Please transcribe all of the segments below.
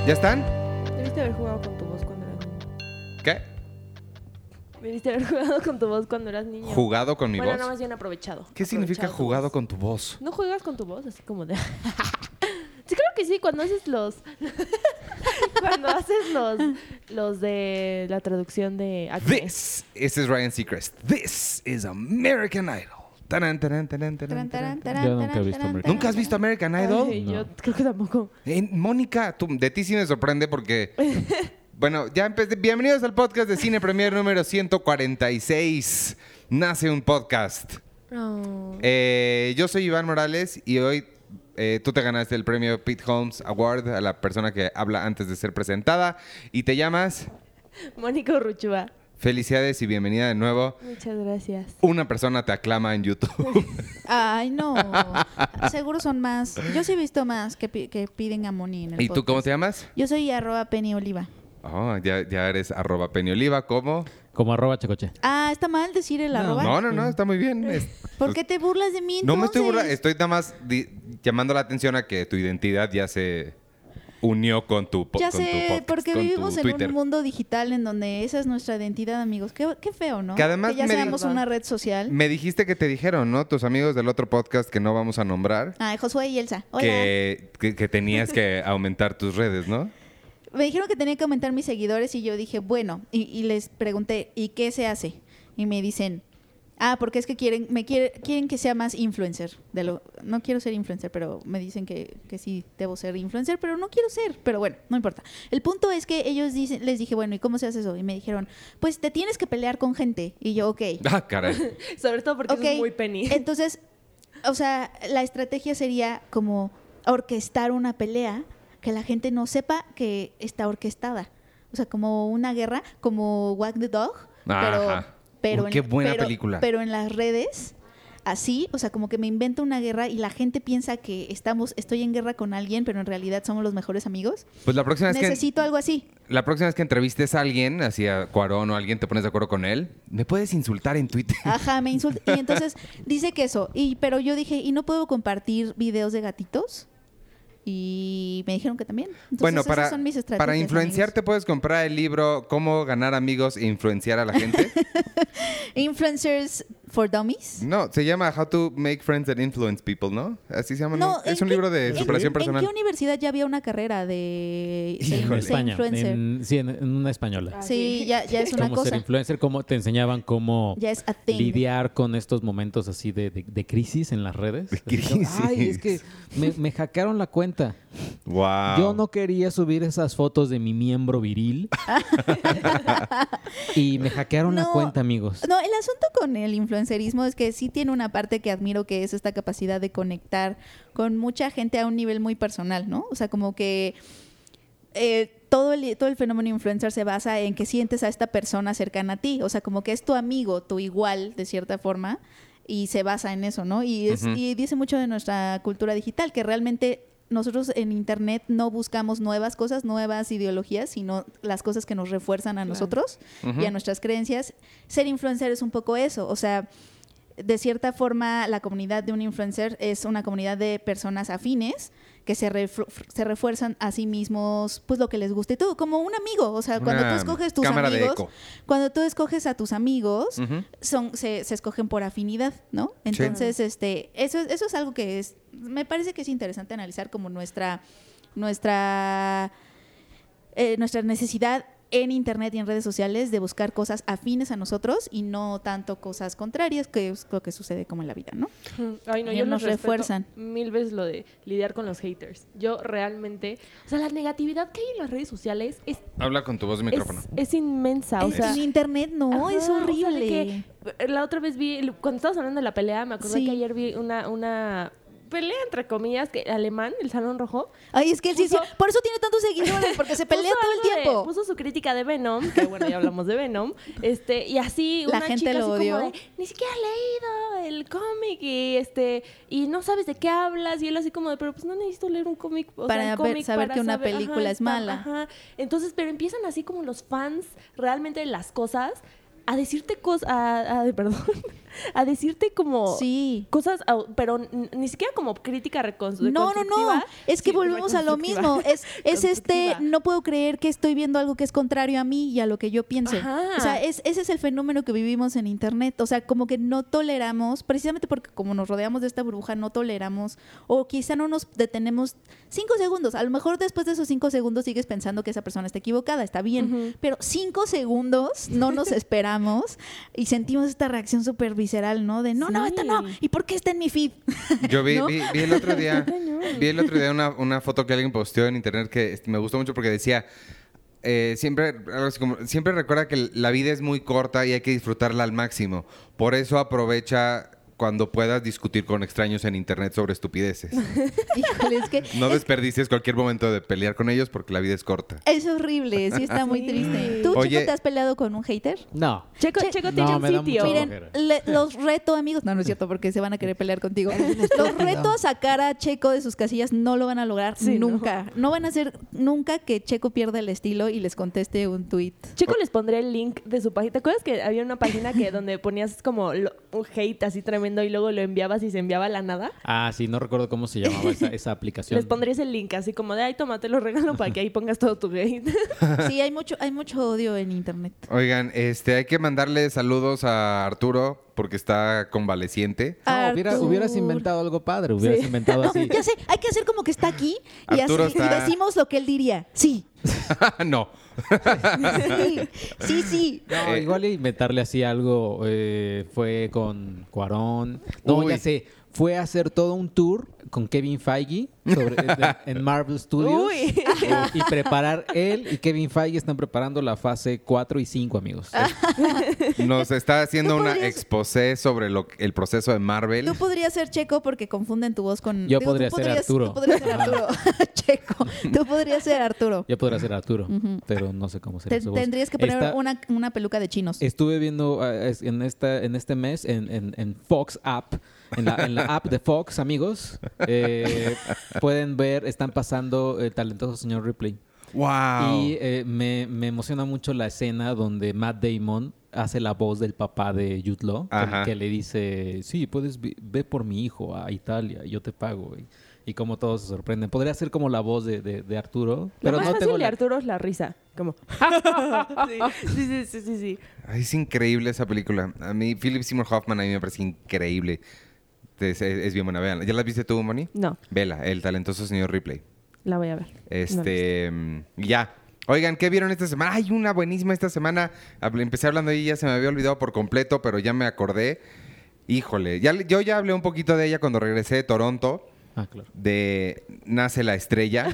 ¿Ya están? Debiste haber jugado con tu voz cuando eras niño. ¿Qué? Debiste haber jugado con tu voz cuando eras niño. ¿Jugado con mi Bueno, voz? no, más bien aprovechado. ¿Qué significa Aprovechado tu jugado voz. con tu voz? ¿No juegas con tu voz? Así como de... Sí, creo que sí, cuando haces los... cuando haces los de la traducción de... Acme. Ese es Ryan Seacrest. This is American Idol. Taran, taran, taran, taran, taran, taran. Yo nunca he visto American ¿Nunca has visto American Idol? Ay, No. yo creo que tampoco. Mónica, de ti sí me sorprende porque... Bueno, ya empecé. Bienvenidos al podcast de Cine Premier número 146. Nace un podcast. Oh. Yo soy Iván Morales y hoy tú te ganaste el premio Pete Holmes Award a la persona que habla antes de ser presentada. Y te llamas... Mónica Urruchúa. Felicidades y bienvenida de nuevo. Muchas gracias. Una persona te aclama en YouTube. Ay, no. Seguro son más. Yo sí he visto más que piden a Moni en el ¿Y tú cómo te podcast. llamas? Yo soy @PennyOliva. Oh, ya eres @Pennyoliva. ¿Cómo? Como @Checoche. Ah, ¿está mal decir el arroba? No, está muy bien. ¿Por qué te burlas de mí No entonces? me estoy burlando, estoy nada más llamando la atención a que tu identidad ya se unió con tu Ya con tu sé, podcast, porque con tu vivimos en Twitter. un mundo digital en donde esa es nuestra identidad, amigos. Qué feo, ¿no? Que además ya me seamos di- una red social. Me dijiste que te dijeron, ¿no? Tus amigos del otro podcast que no vamos a nombrar, Ah, Josué y Elsa. Hola. que tenías que aumentar tus redes, ¿no? Me dijeron que tenía que aumentar mis seguidores y yo dije, bueno, y les pregunté, ¿y qué se hace? Y me dicen, porque es que quieren que sea más influencer. No quiero ser influencer, pero me dicen que sí debo ser influencer, pero no quiero ser. Pero bueno, no importa. El punto es que ellos les dije, bueno, ¿y cómo se hace eso? Y me dijeron, pues te tienes que pelear con gente. Y yo, ok. Ah, caray. Sobre todo porque Ok. eso es muy Penny. Entonces, o sea, la estrategia sería como orquestar una pelea que la gente no sepa que está orquestada. O sea, como una guerra, como Wag the Dog, Ajá. pero Uy, qué buena película. Pero en las redes, así, o sea, como que me invento una guerra y la gente piensa que estoy en guerra con alguien, pero en realidad somos los mejores amigos. Pues la próxima vez Necesito algo así. La próxima vez que entrevistes a alguien, así a Cuarón o a alguien, te pones de acuerdo con él, me puedes insultar en Twitter. Ajá, me insulta. Y entonces dice que eso. Pero yo dije, ¿y no puedo compartir videos de gatitos? Y me dijeron que también. Entonces, Bueno, esas son mis estrategias, para influenciar te puedes comprar el libro Cómo ganar amigos e influenciar a la gente. amigos. Influencers for Dummies. No, se llama How to Make Friends and Influence People, ¿no? Así se llama. ¿no? Es un libro de superación personal. ¿En qué universidad ya había una carrera de En ser España. influencer? En una española. Sí, ya es una Cómo ser cosa. influencer, cómo te enseñaban cómo Ya es a thing. lidiar con estos momentos así de crisis en las redes. De Así como, crisis. Ay, es que me hackearon la cuenta. Wow. Yo no quería subir esas fotos de mi miembro viril. Y me hackearon la No, cuenta, amigos. No, el asunto con el influencerismo es que sí tiene una parte que admiro, que es esta capacidad de conectar con mucha gente a un nivel muy personal, ¿no? O sea, como que todo el fenómeno influencer se basa en que sientes a esta persona cercana a ti. O sea, como que es tu amigo, tu igual, de cierta forma, y se basa en eso, ¿no? Y dice mucho de nuestra cultura digital, que realmente nosotros en Internet no buscamos nuevas cosas, nuevas ideologías, sino las cosas que nos refuerzan a nosotros y a nuestras creencias. Ser influencer es un poco eso. O sea, de cierta forma, la comunidad de un influencer es una comunidad de personas afines que se refuerzan a sí mismos, pues lo que les guste. Todo como un amigo. O sea, cuando tú escoges tus cámara de amigos, eco. cuando tú escoges a tus amigos, Ujú. se escogen por afinidad, ¿no? Entonces, eso es algo que me parece que es interesante analizar como nuestra necesidad en Internet y en redes sociales de buscar cosas afines a nosotros y no tanto cosas contrarias, que es lo que sucede como en la vida, ¿no? Ay, no, Y yo nos los respeto refuerzan. mil veces lo de lidiar con los haters. Yo realmente... O sea, la negatividad que hay en las redes sociales Habla con tu voz de micrófono. es inmensa. O sea, en Internet no, ajá, es horrible. o sea, de que la otra vez cuando estabas hablando de la pelea, me acordé Sí. que ayer vi una pelea, entre comillas, que alemán, el Salón Rojo. Ay, es que él sí, Puso- por eso tiene tantos seguidores, porque se pelea puso todo el algo tiempo. puso su crítica de Venom, que bueno, ya hablamos de Venom, y así La una gente chica lo así odió. como de, ni siquiera he leído el cómic y no sabes de qué hablas, y él así como de, pero pues no necesito leer un cómic, o sea, Para el cómic saber para que una saber, película es mala. Ajá. Entonces, pero empiezan así como los fans realmente de las cosas a decirte cosas, perdón, a decirte como Sí. cosas, pero ni siquiera como crítica No, reconstructiva. es que Sí, volvemos a lo mismo. reconstructiva. Es no puedo creer que estoy viendo algo que es contrario a mí y a lo que yo piense. Ajá. O sea, ese es el fenómeno que vivimos en Internet. O sea, como que no toleramos, precisamente porque como nos rodeamos de esta burbuja, no toleramos, o quizá no nos detenemos 5 segundos. A lo mejor después de esos 5 segundos sigues pensando que esa persona está equivocada, está bien. Pero 5 segundos no nos esperamos y sentimos esta reacción súper visceral, ¿no? De no, Sí. esta no. ¿Y por qué está en mi feed? Yo vi, ¿No? vi el otro día, una foto que alguien posteó en internet que me gustó mucho porque decía, siempre recuerda que la vida es muy corta y hay que disfrutarla al máximo. Por eso aprovecha cuando puedas discutir con extraños en internet sobre estupideces. Híjole, es que No desperdicies cualquier momento de pelear con ellos porque la vida es corta. es horrible, sí está muy Sí. triste. ¿Tú, Oye. Chico, te has peleado con un hater? No. Checo tiene No, un me da sitio. mucha Miren, flojera. los reto, amigos. No, no es cierto, porque se van a querer pelear contigo. Los reto a sacar a Checo de sus casillas. No lo van a lograr Sí, nunca. No van a hacer nunca que Checo pierda el estilo y les conteste un tweet. Checo les pondré el link de su página. ¿Te acuerdas que había una página que donde ponías como un hate así tremendo y luego lo enviabas y se enviaba a la nada? Ah, sí, no recuerdo cómo se llamaba esa aplicación. Les pondría ese link así como de, ay, toma, te lo regalo para que ahí pongas todo tu hate. Sí, hay mucho odio en internet. Oigan, hay que mandarle saludos a Arturo porque está convaleciente. No, Artur. hubieras inventado algo padre. Hubieras Sí. inventado No, así. ya sé, hay que hacer como que está aquí y, Arturo así, y está- decimos lo que él diría. Sí, No. sí. No, igual inventarle así algo fue con Cuarón. No, Uy. ya sé. Fue a hacer todo un tour con Kevin Feige en Marvel Studios. Uy. Y preparar él y Kevin Feige están preparando la fase 4 y 5, amigos. Nos está haciendo ¿Tú una podrías- exposé sobre el proceso de Marvel. Tú podrías ser Checo porque confunden tu voz con... Yo tú podría ser Arturo. Tú podrías ser Arturo. Checo. Tú podrías ser Arturo. Yo podría ser Arturo, pero no sé cómo sería su voz. Tendrías que poner Está- una peluca de chinos. Estuve viendo en este mes en Fox App, en la app de Fox, amigos, pueden ver, están pasando el talentoso señor Ripley. ¡Wow! Y me emociona mucho la escena donde Matt Damon hace la voz del papá de Jude Law, Ajá. que le dice, sí, puedes ve por mi hijo a Italia y yo te pago. Y como todos se sorprenden. Podría ser como la voz de Arturo, Lo pero más no fácil tengo de Arturo es la risa. Como... sí. Ay, es increíble esa película. A mí, Philip Seymour Hoffman, a mí me parece increíble. Es bien buena, vean. ¿Ya la viste tú, Moni? No, Vela, el talentoso señor Ripley. la voy a ver. Ya. Oigan, ¿qué vieron esta semana? Hay una buenísima esta semana. Empecé hablando de ella, se me había olvidado por completo, pero ya me acordé. Híjole, yo ya hablé un poquito de ella cuando regresé de Toronto, Ah, claro. de Nace la Estrella.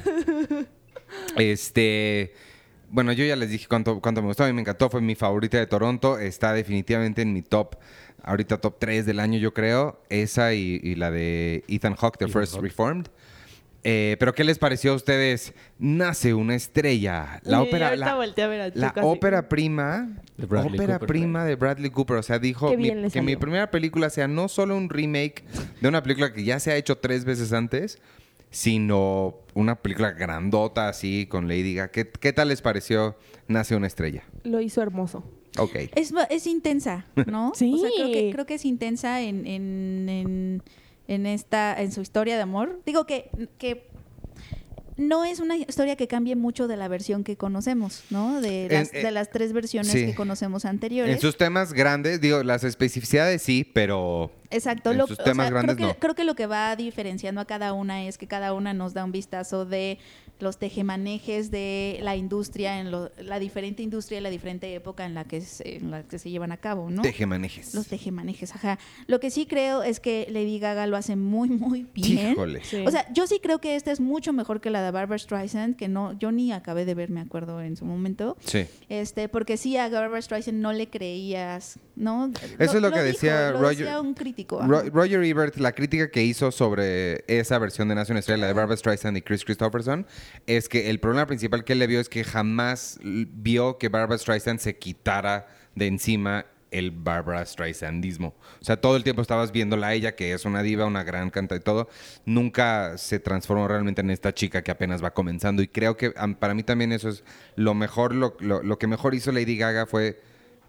Bueno, yo ya les dije cuánto me gustó, a mí me encantó, fue mi favorita de Toronto, está definitivamente en mi top, ahorita top 3 del año yo creo, esa y la de Ethan Hawke, The Ethan First Hawke. Reformed. Pero ¿qué les pareció a ustedes? Nace una estrella, la ópera, ahorita volteé a ver a la Chico así. ópera prima, De Bradley ópera Cooper. prima de Bradley Cooper, o sea, dijo Qué bien le que mi salió. primera película sea no solo un remake de una película que ya se ha hecho 3 veces antes, sino una película grandota así con Lady Gaga. ¿Qué tal les pareció Nace una estrella? Lo hizo hermoso. Ok. Es intensa, ¿no? Sí. O sea, creo que es intensa en su historia de amor. Digo que no es una historia que cambie mucho de la versión que conocemos, ¿no? De las 3 versiones sí. que conocemos anteriores. En sus temas grandes, digo, las especificidades sí, pero Exacto. en sus temas grandes no. Creo que lo que va diferenciando a cada una es que cada una nos da un vistazo de los tejemanejes de la industria, la diferente industria y la diferente época en la que se llevan a cabo, ¿no? tejemanejes. Los tejemanejes, ajá. Lo que sí creo es que Lady Gaga lo hace muy, muy bien. Híjole. Sí. O sea, yo sí creo que esta es mucho mejor que la de Barbra Streisand, que yo ni acabé de ver, me acuerdo, en su momento. Sí. Porque sí, a Barbra Streisand no le creías, ¿no? Eso es lo que dijo, decía lo Roger- decía un crítico. ajá. Roger Ebert, la crítica que hizo sobre esa versión de Nace una estrella, la de Barbra Streisand y Chris Christopherson, es que el problema principal que él le vio es que jamás vio que Barbra Streisand se quitara de encima el Barbra Streisandismo. O sea, todo el tiempo estabas viéndola a ella, que es una diva, una gran canta y todo. Nunca se transformó realmente en esta chica que apenas va comenzando. Y creo que para mí también eso es lo mejor, lo que mejor hizo Lady Gaga fue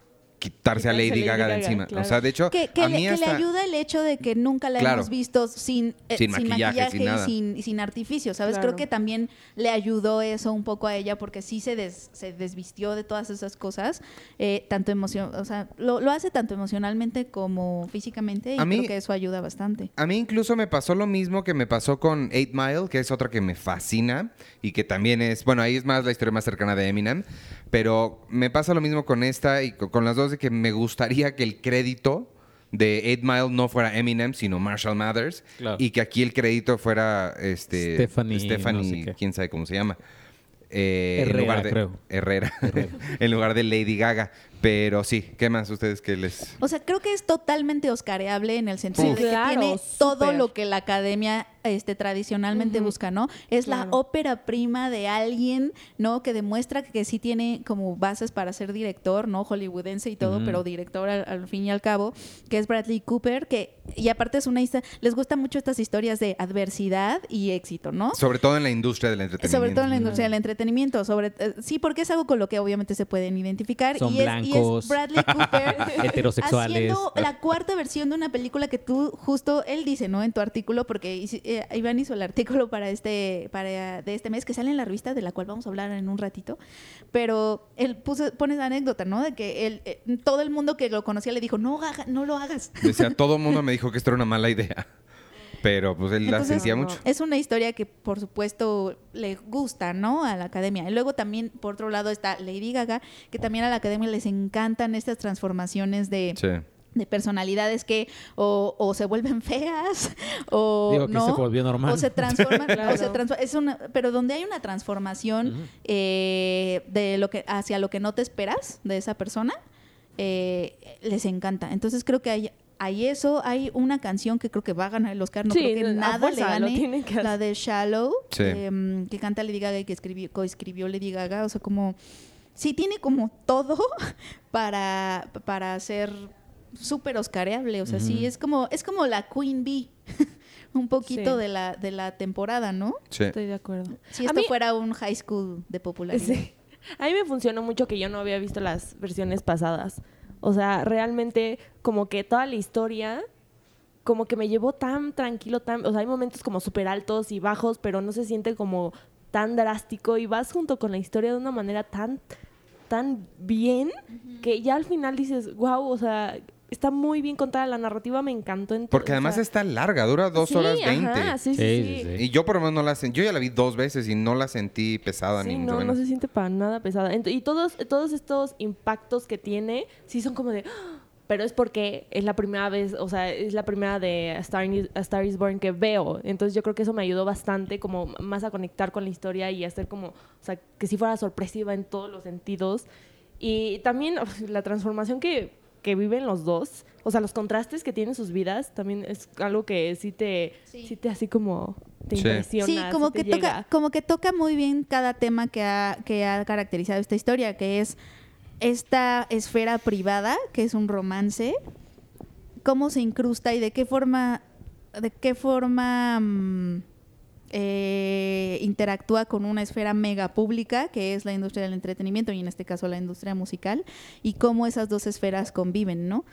quitarse a Lady Gaga de encima. claro. O sea, de hecho, Que a mí le ayuda el hecho de que nunca la Claro. hemos visto sin maquillaje, sin nada. y sin artificio, ¿sabes? Claro. Creo que también le ayudó eso un poco a ella porque sí se desvistió de todas esas cosas, tanto o sea, lo hace tanto emocionalmente como físicamente y A mí- creo que eso ayuda bastante. A mí incluso me pasó lo mismo que me pasó con 8 Mile, que es otra que me fascina y que también es, bueno, ahí es más la historia más cercana de Eminem, pero me pasa lo mismo con esta y con las dos de que me gustaría que el crédito de 8 Mile no fuera Eminem, sino Marshall Mathers, Claro. y que aquí el crédito fuera Stephanie, no sé qué. quién sabe cómo se llama. Herrera, en lugar de, creo. Herrera. En lugar de Lady Gaga. Pero sí, ¿qué más ustedes que les...? O sea, creo que es totalmente oscareable en el sentido Uf. de que Claro, tiene súper. todo lo que la academia tradicionalmente busca, ¿no? Es la Claro. ópera prima de alguien, ¿no? Que demuestra que sí tiene como bases para ser director, ¿no? Hollywoodense y todo, pero director al fin y al cabo, que es Bradley Cooper, y aparte es una historia, les gustan mucho estas historias de adversidad y éxito, ¿no? Sobre todo en la industria del entretenimiento. Sobre todo en la industria del entretenimiento, sí, porque es algo con lo que obviamente se pueden identificar. Son y es blancos, Bradley Cooper heterosexuales. haciendo la cuarta versión de una película que tú, justo él dice, ¿no? En tu artículo, porque Iván hizo el artículo de este mes, que sale en la revista, de la cual vamos a hablar en un ratito, pero él pone esa anécdota, ¿no? De que todo el mundo que lo conocía le dijo, no lo hagas. Decía, todo el mundo me dijo que esto era una mala idea. Pero pues él la Entonces, sentía no. mucho. Es una historia que, por supuesto, le gusta, ¿no? A la academia. Y luego también, por otro lado, está Lady Gaga, que también a la academia les encantan estas transformaciones de personalidades que o se vuelven feas o Digo, que no se volvió normal. o se transforman Claro. pero donde hay una transformación de lo que hacia lo que no te esperas de esa persona, les encanta. Entonces creo que hay eso, hay una canción que creo que va a ganar el Oscar, no Sí, creo que a nada le fuerza, lo gane, tienen que hacer. la de Shallow, Sí. que canta Lady Gaga y que coescribió Lady Gaga, o sea, como sí tiene como todo para ser súper oscareable, o sea, sí es como la Queen Bee un poquito Sí. de la temporada, ¿no? Sí. Estoy de acuerdo. Si A esto mí- fuera un high school de popularidad. Sí. A mí me funcionó mucho que yo no había visto las versiones pasadas. O sea, realmente como que toda la historia como que me llevó tan tranquilo, o sea, hay momentos como súper altos y bajos, pero no se siente como tan drástico y vas junto con la historia de una manera tan bien que ya al final dices, wow, o sea, está muy bien contada, la narrativa me encantó. Porque además está larga, dura 2 sí, horas 20. Ajá, sí. Y yo por lo menos no la sentí. Yo ya la vi 2 veces y no la sentí pesada Sí, ni mucho no menos. se siente para nada pesada. Y todos estos impactos que tiene, sí son como de... ¡ah! Pero es porque es la primera vez, o sea, es la primera de A Star is Born que veo. Entonces yo creo que eso me ayudó bastante como más a conectar con la historia y hacer como, o sea, que sí fuera sorpresiva en todos los sentidos. Y también la transformación que viven los dos, o sea, los contrastes que tienen sus vidas, también es algo que sí te así como te Sí. impresiona. Sí, como sí te que toca, llega. como que toca muy bien cada tema que ha caracterizado esta historia, que es esta esfera privada, que es un romance, cómo se incrusta y de qué forma interactúa con una esfera mega pública, que es la industria del entretenimiento y en este caso la industria musical, y cómo esas dos esferas conviven, ¿no?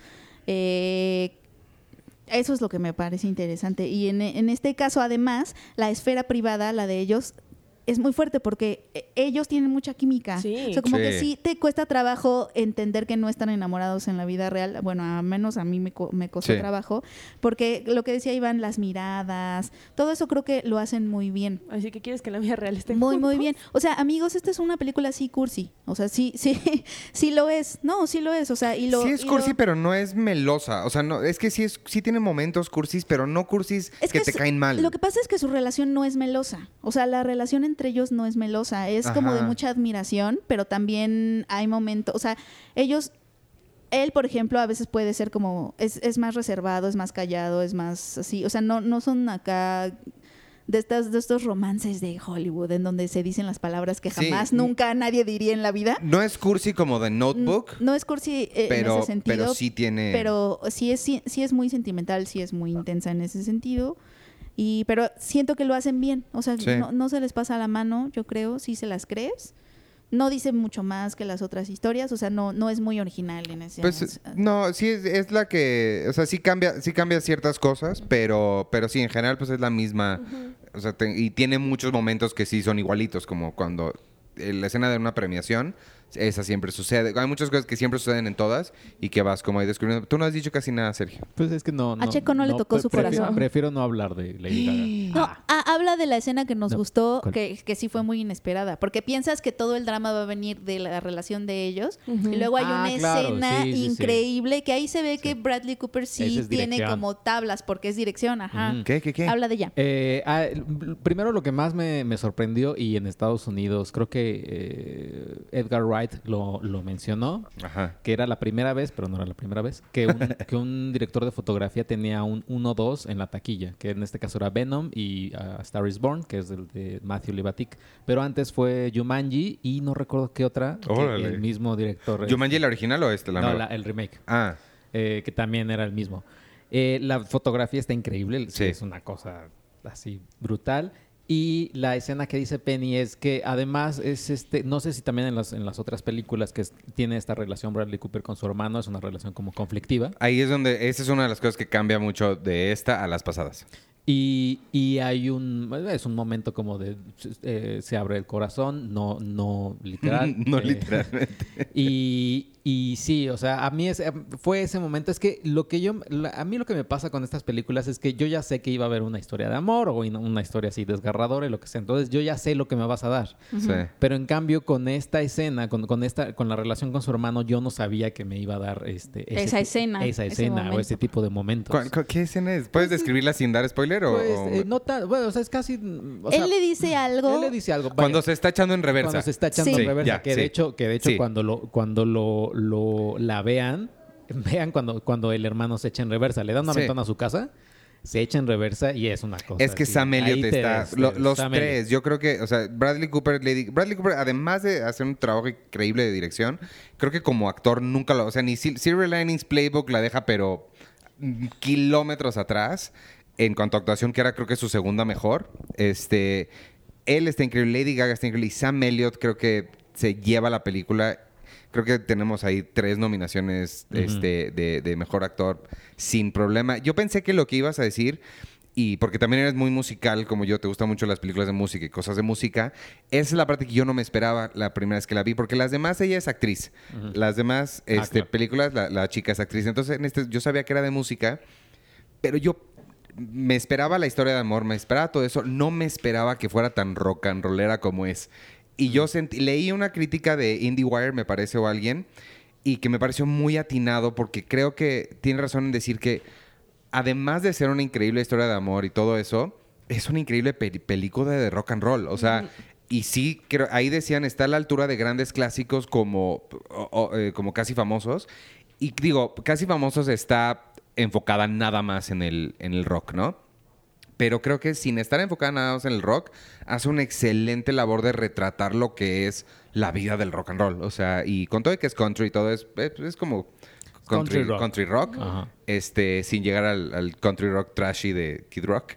Eso es lo que me parece interesante. Y en este caso, además, la esfera privada, la de ellos, es muy fuerte porque ellos tienen mucha química. Sí. O sea, como Sí. que sí te cuesta trabajo entender que no están enamorados en la vida real. Bueno, al menos a mí me costó Sí. trabajo. Porque lo que decía Iván, las miradas, todo eso creo que lo hacen muy bien. Así que quieres que en la vida real estén Muy, muy juntos? bien. O sea, amigos, esta es una película así cursi. O sea, sí lo es. No, sí lo es. O sea, Sí es cursi, pero no es melosa. O sea, no, es que sí tiene momentos cursis, pero no cursis Es que te caen mal. Lo que pasa es que su relación no es melosa. O sea, la relación entre ellos no es melosa. Es como de Ajá. mucha admiración, pero también hay momentos. O sea, él, por ejemplo, a veces puede ser como. Es más reservado, es más callado, es más así. O sea, no son acá. De estos romances de Hollywood en donde se dicen las palabras que Sí. jamás, nunca nadie diría en la vida. No es cursi como The Notebook, No es cursi en pero, ese sentido. pero sí tiene... Pero sí es muy sentimental, sí es muy intensa en ese sentido. Pero siento que lo hacen bien. O sea, Sí. no se les pasa la mano, yo creo, si se las crees. no dice mucho más que las otras historias, o sea, no es muy original en ese Pues no, sí es la que, o sea, sí cambia ciertas cosas, pero sí, en general pues es la misma, o sea, y tiene muchos momentos que sí son igualitos, como cuando la escena de una premiación, esa siempre sucede. Hay muchas cosas que siempre suceden en todas y que vas como ahí descubriendo. Tú no has dicho casi nada, Sergio. Pues es que no. A Checo no le tocó su corazón. Prefiero no hablar de Lady Gaga. No, habla de la escena que nos gustó, ¿cuál? que sí fue muy inesperada, porque piensas que todo el drama va a venir de la relación de ellos, y luego hay una claro, escena sí. increíble que ahí se ve que Bradley Cooper sí Esa es tiene dirección. como tablas, porque es dirección, ajá. ¿Qué? Habla de ella. Primero lo que más me sorprendió, y en Estados Unidos creo que Edgar Wright lo mencionó, Ajá. que era la primera vez, pero no era la primera vez, que un director de fotografía tenía un 1-2 en la taquilla, que en este caso era Venom y Star is Born, que es el de Matthew Libatic. Pero antes fue Jumanji y no recuerdo qué otra, que Órale. el mismo director. ¿Jumanji la original o la No, nueva? el remake. Ah, Que también era el mismo. La fotografía está increíble, Sí. es una cosa así brutal. Y la escena que dice Penny es que además es no sé si también en las otras películas que tiene esta relación Bradley Cooper con su hermano, es una relación como conflictiva. ahí es donde, esa es una de las cosas que cambia mucho de esta a las pasadas. Y hay es un momento como de se abre el corazón, no literal. No literalmente. Y sí, o sea, a mí fue ese momento. Es que a mí lo que me pasa con estas películas es que yo ya sé que iba a haber una historia de amor o una historia así desgarradora y lo que sea. Entonces yo ya sé lo que me vas a dar. Sí. Pero en cambio con esta escena, con la relación con su hermano, yo no sabía que me iba a dar Esa escena, ese o momento. ese tipo de momentos. ¿Qué escena es? ¿Puedes describirla sin dar spoiler o...? Pues, no tan, bueno, o sea, es casi... o sea, Él le dice algo. Él le dice algo. Vaya, Cuando se está echando en reversa. cuando se está echando Sí. en reversa. Ya, que, sí. de hecho, Sí. cuando la vean cuando el hermano se echa en reversa. Le dan una Sí. ventana a su casa, se echa en reversa y es una cosa Es que así. Sam Elliott Ahí te está... ves, los Sam tres, Elliott. yo creo que... O sea, Bradley Cooper, además de hacer un trabajo increíble de dirección, creo que como actor nunca lo... O sea, ni Silver Linings Playbook la deja, pero kilómetros atrás en cuanto a actuación, que era creo que su segunda mejor. Él está increíble, Lady Gaga está increíble y Sam Elliott creo que se lleva la película. Creo que tenemos ahí 3 nominaciones de mejor actor sin problema. Yo pensé que lo que ibas a decir, y porque también eres muy musical como yo, te gustan mucho las películas de música y cosas de música, esa es la parte que yo no me esperaba la primera vez que la vi, porque las demás ella es actriz. Las demás claro. películas, la chica es actriz. Entonces yo sabía que era de música, pero yo me esperaba la historia de amor, me esperaba todo eso, no me esperaba que fuera tan rock and rollera como es. Y yo leí una crítica de IndieWire, me parece, o alguien, y que me pareció muy atinado porque creo que tiene razón en decir que además de ser una increíble historia de amor y todo eso, es una increíble película de rock and roll. O sea, y sí, creo, ahí decían, está a la altura de grandes clásicos como Casi Famosos. Y digo, Casi Famosos está enfocada nada más en el rock, ¿no? Pero creo que sin estar enfocada nada más en el rock, hace una excelente labor de retratar lo que es la vida del rock and roll. O sea, y con todo que es country y todo, es como country rock. Ajá. Sin llegar al country rock trashy de Kid Rock.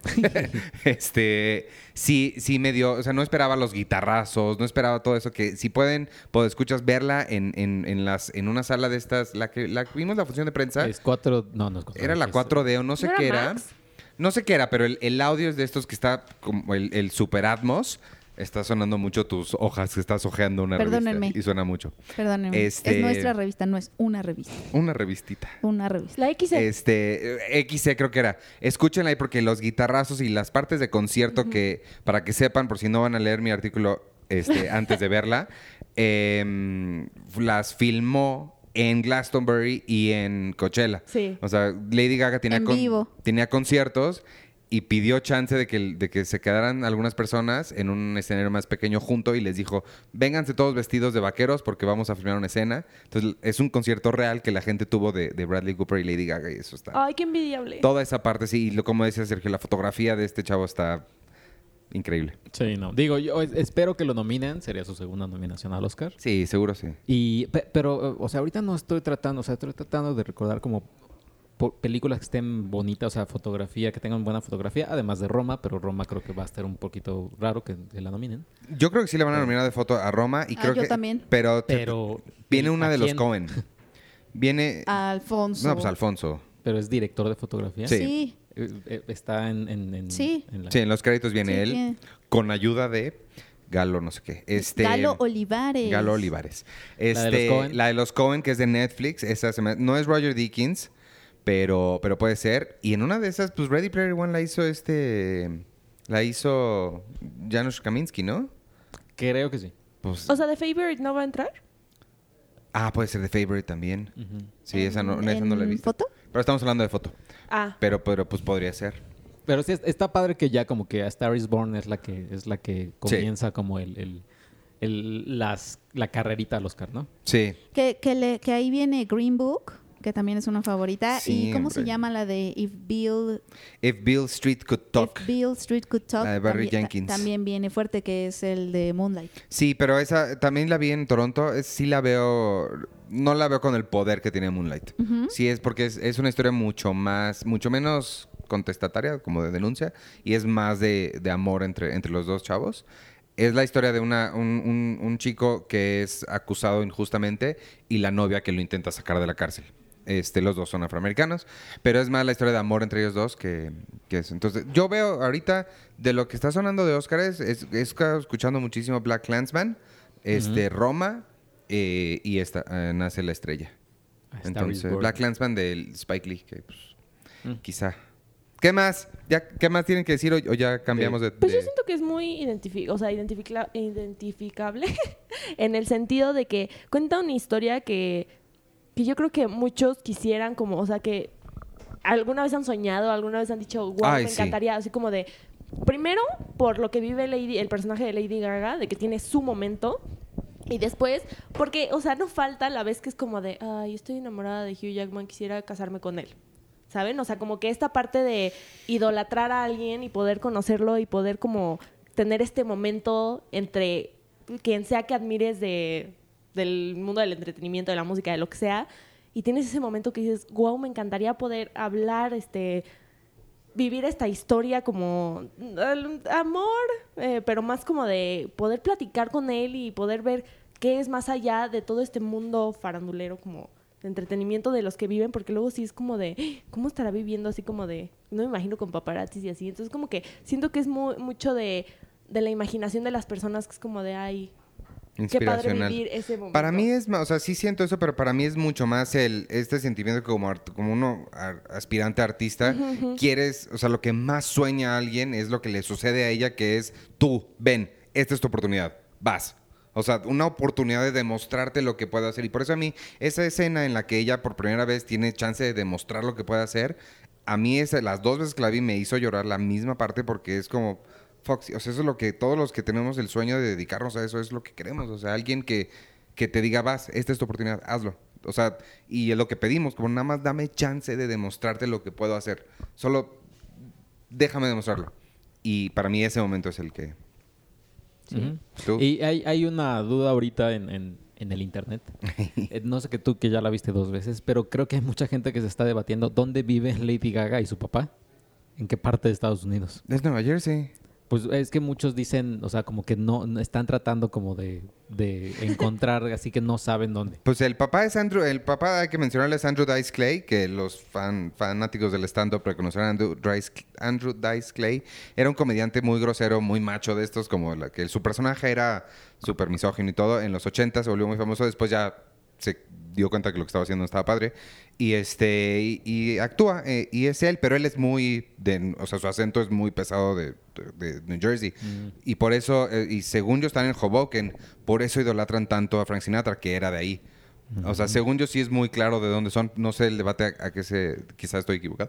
Sí me dio, o sea, no esperaba los guitarrazos, no esperaba todo eso, que si pueden, escuchas verla en una sala de estas, la que vimos la función de prensa. Es 4... No es 4. Era la 4D o no sé ¿No qué era era. Max? No sé qué era, pero el audio es de estos que está como el Super Atmos. Está sonando mucho tus hojas, que estás hojeando una Perdónenme. revista. Y suena mucho. Perdónenme. Es nuestra revista, no es una revista. Una revistita. Una revista. La XC. XC creo que era. Escúchenla ahí porque los guitarrazos y las partes de concierto que, para que sepan, por si no van a leer mi artículo antes de verla, las filmó en Glastonbury y en Coachella. Sí. O sea, Lady Gaga En vivo. tenía conciertos y pidió chance de que se quedaran algunas personas en un escenario más pequeño junto y les dijo, vénganse todos vestidos de vaqueros porque vamos a filmar una escena. Entonces, es un concierto real que la gente tuvo de Bradley Cooper y Lady Gaga y eso está... Ay, qué envidiable. Toda esa parte, sí. Y como decía Sergio, la fotografía de este chavo está increíble. Sí, no. Digo, yo espero que lo nominen. Sería su segunda nominación al Oscar. Sí, seguro sí. Pero, o sea, ahorita no estoy tratando... O sea, estoy tratando de recordar como películas que estén bonitas, o sea, fotografía, que tengan buena fotografía, además de Roma, pero Roma creo que va a estar un poquito raro que la nominen. Yo creo que sí le van a nominar de foto a Roma y creo yo que también. pero viene ¿a una de los quién? Coen. Viene Alfonso. No, pues Alfonso. Pero es director de fotografía. Sí. Está en Sí. en la- Sí, en los créditos viene Sí, él tiene. con ayuda de Galo no sé qué. Galo Olivares. Galo Olivares. La de los Coen. La de los Coen, que es de Netflix, no es Roger Deakins, pero puede ser. Y en una de esas, pues Ready Player One la hizo Janusz Kaminski, ¿no? Creo que sí. Pues, O sea, ¿The Favorite no va a entrar? puede ser The Favorite también. Ujú. Sí, esa no la he ¿En visto. foto? Pero estamos hablando de foto. Ah. Pero pues podría ser. Pero sí, está padre que ya como que A Star is Born es la que comienza como la carrerita al Oscar, ¿no? Sí. Que ahí viene Green Book, que también es una favorita. Sí, ¿Y cómo se hombre. llama la de If Bill Street Could Talk. If Bill Street Could Talk? La de Barry también, Jenkins. también viene fuerte, que es el de Moonlight. Sí, pero esa también la vi en Toronto. Sí la veo. No la veo con el poder que tiene Moonlight. Sí, es porque es una historia mucho menos contestataria, como de denuncia, y es más de amor entre los dos chavos. Es la historia de un chico que es acusado injustamente y la novia que lo intenta sacar de la cárcel. Los dos son afroamericanos, pero es más la historia de amor entre ellos dos que es. Entonces, yo veo ahorita de lo que está sonando de Óscares, es escuchando muchísimo Black Klansman, Roma y Nace la Estrella. A Star is Entonces, Born. Black Klansman del Spike Lee, que pues, quizá. ¿Qué más? ¿Qué más tienen que decir o ya cambiamos de...? Pues yo siento que es muy identificable en el sentido de que cuenta una historia que yo creo que muchos quisieran como, o sea, que alguna vez han soñado, alguna vez han dicho, wow, Ay, me sí. encantaría, así como de, primero, por lo que vive el personaje de Lady Gaga, de que tiene su momento, y después, porque, o sea, no falta la vez que es como de, ay, estoy enamorada de Hugh Jackman, quisiera casarme con él. ¿Saben? O sea, como que esta parte de idolatrar a alguien y poder conocerlo y poder como tener este momento entre quien sea que admires del mundo del entretenimiento, de la música, de lo que sea, y tienes ese momento que dices, wow, me encantaría poder hablar, vivir esta historia como amor, pero más como de poder platicar con él y poder ver qué es más allá de todo este mundo farandulero como de entretenimiento de los que viven, porque luego sí es como de, ¿cómo estará viviendo? Así como de, no me imagino con paparazzis y así. Entonces como que siento que es mucho de la imaginación de las personas, que es como de, ay, qué padre Inspiracional. vivir ese momento. Para mí es más, o sea, sí siento eso, pero para mí es mucho más este sentimiento que como uno aspirante artista, quieres, o sea, lo que más sueña a alguien es lo que le sucede a ella, que es tú, ven, esta es tu oportunidad, vas. O sea, una oportunidad de demostrarte lo que puede hacer. Y por eso a mí, esa escena en la que ella por primera vez tiene chance de demostrar lo que puede hacer, a mí las dos veces que la vi me hizo llorar la misma parte porque es como... Fox, o sea, eso es lo que todos los que tenemos el sueño de dedicarnos a eso es lo que queremos. O sea, alguien que te diga, vas, esta es tu oportunidad, hazlo. O sea, y es lo que pedimos, como nada más dame chance de demostrarte lo que puedo hacer. Solo déjame demostrarlo. Y para mí ese momento es el que... Ujú. ¿Tú? Y hay una duda ahorita en el internet. No sé que tú que ya la viste 2 veces, pero creo que hay mucha gente que se está debatiendo dónde vive Lady Gaga y su papá. ¿En qué parte de Estados Unidos? Es Nueva Jersey. Pues es que muchos dicen, o sea, como que no están tratando como de encontrar, así que no saben dónde. Pues el papá hay que mencionarle, es Andrew Dice Clay, que los fanáticos del stand-up reconocerán a Andrew Dice Clay. Era un comediante muy grosero, muy macho de estos, como que su personaje era súper misógino y todo. En los 80 se volvió muy famoso, después ya se dio cuenta que lo que estaba haciendo no estaba padre. Y actúa, y es él, pero él es muy, o sea, su acento es muy pesado de New Jersey. Y por eso, y según yo están en Hoboken, por eso idolatran tanto a Frank Sinatra, que era de ahí. O sea, según yo sí es muy claro de dónde son. No sé el debate a qué quizás estoy equivocado.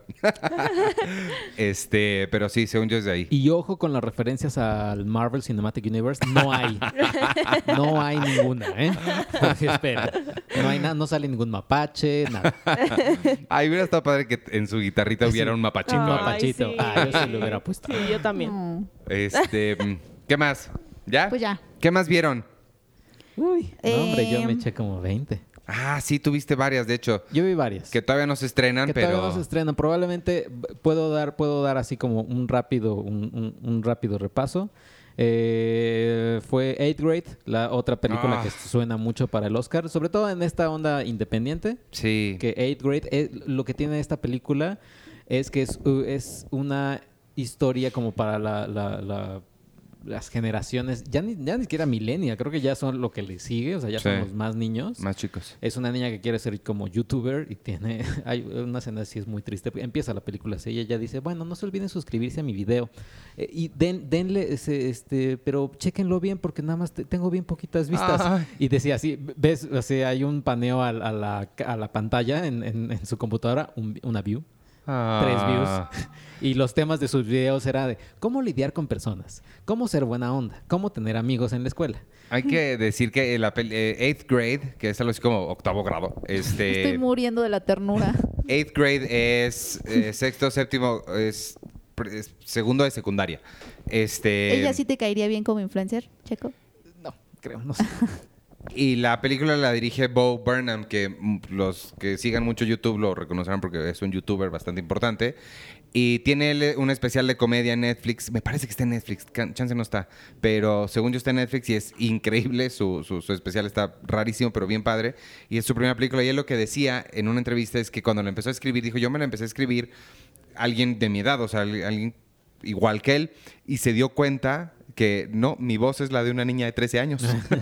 Pero sí, según yo es de ahí. Y ojo con las referencias al Marvel Cinematic Universe, no hay. No hay ninguna, ¿eh? Porque, espera, no hay nada, no sale ningún mapache, nada. Ay, hubiera estado padre que en su guitarrita hubiera un mapachito. Ay, mapachito. sí. Yo sí lo hubiera puesto. Sí, yo también. No. ¿Qué más? ¿Ya? Pues ya. ¿Qué más vieron? Uy, no, hombre, yo me Em, eché como 20. Ah, sí, tuviste varias, de hecho. Yo vi varias. Que todavía no se estrenan, Que pero... todavía no se estrenan. Probablemente puedo dar así como un rápido repaso. Fue Eighth Grade, la otra película que suena mucho para el Oscar, sobre todo en esta onda independiente. Sí. Que Eighth Grade, lo que tiene esta película es que es una historia como para las generaciones, ya ni siquiera millennial, creo que ya son lo que le sigue, o sea, ya son los más niños. Más chicos. Es una niña que quiere ser como youtuber y hay una escena así, es muy triste. Empieza la película así, ella dice, bueno, no se olviden suscribirse a mi video y denle pero chéquenlo bien porque nada más tengo bien poquitas vistas. Ay. Y decía así, ves, o sea, hay un paneo a la pantalla en su computadora, una view. 3 views. Y los temas de sus videos era de cómo lidiar con personas, cómo ser buena onda, cómo tener amigos en la escuela. Hay que decir que la Eighth Grade, que es algo así como 8º grado, Estoy muriendo de la ternura. Eighth Grade es sexto, séptimo, es segundo de secundaria. ¿Ella sí te caería bien como influencer, Checo? No, creo, no sé. Y la película la dirige Bo Burnham, que los que sigan mucho YouTube lo reconocerán porque es un youtuber bastante importante. Y tiene un especial de comedia en Netflix. Me parece que está en Netflix, chance no está. Pero según yo está en Netflix y es increíble. Su especial está rarísimo, pero bien padre. Y es su primera película. Y él lo que decía en una entrevista es que cuando lo empezó a escribir, dijo, yo me la empecé a escribir alguien de mi edad, o sea, alguien igual que él. Y se dio cuenta que no, mi voz es la de una niña de 13 años.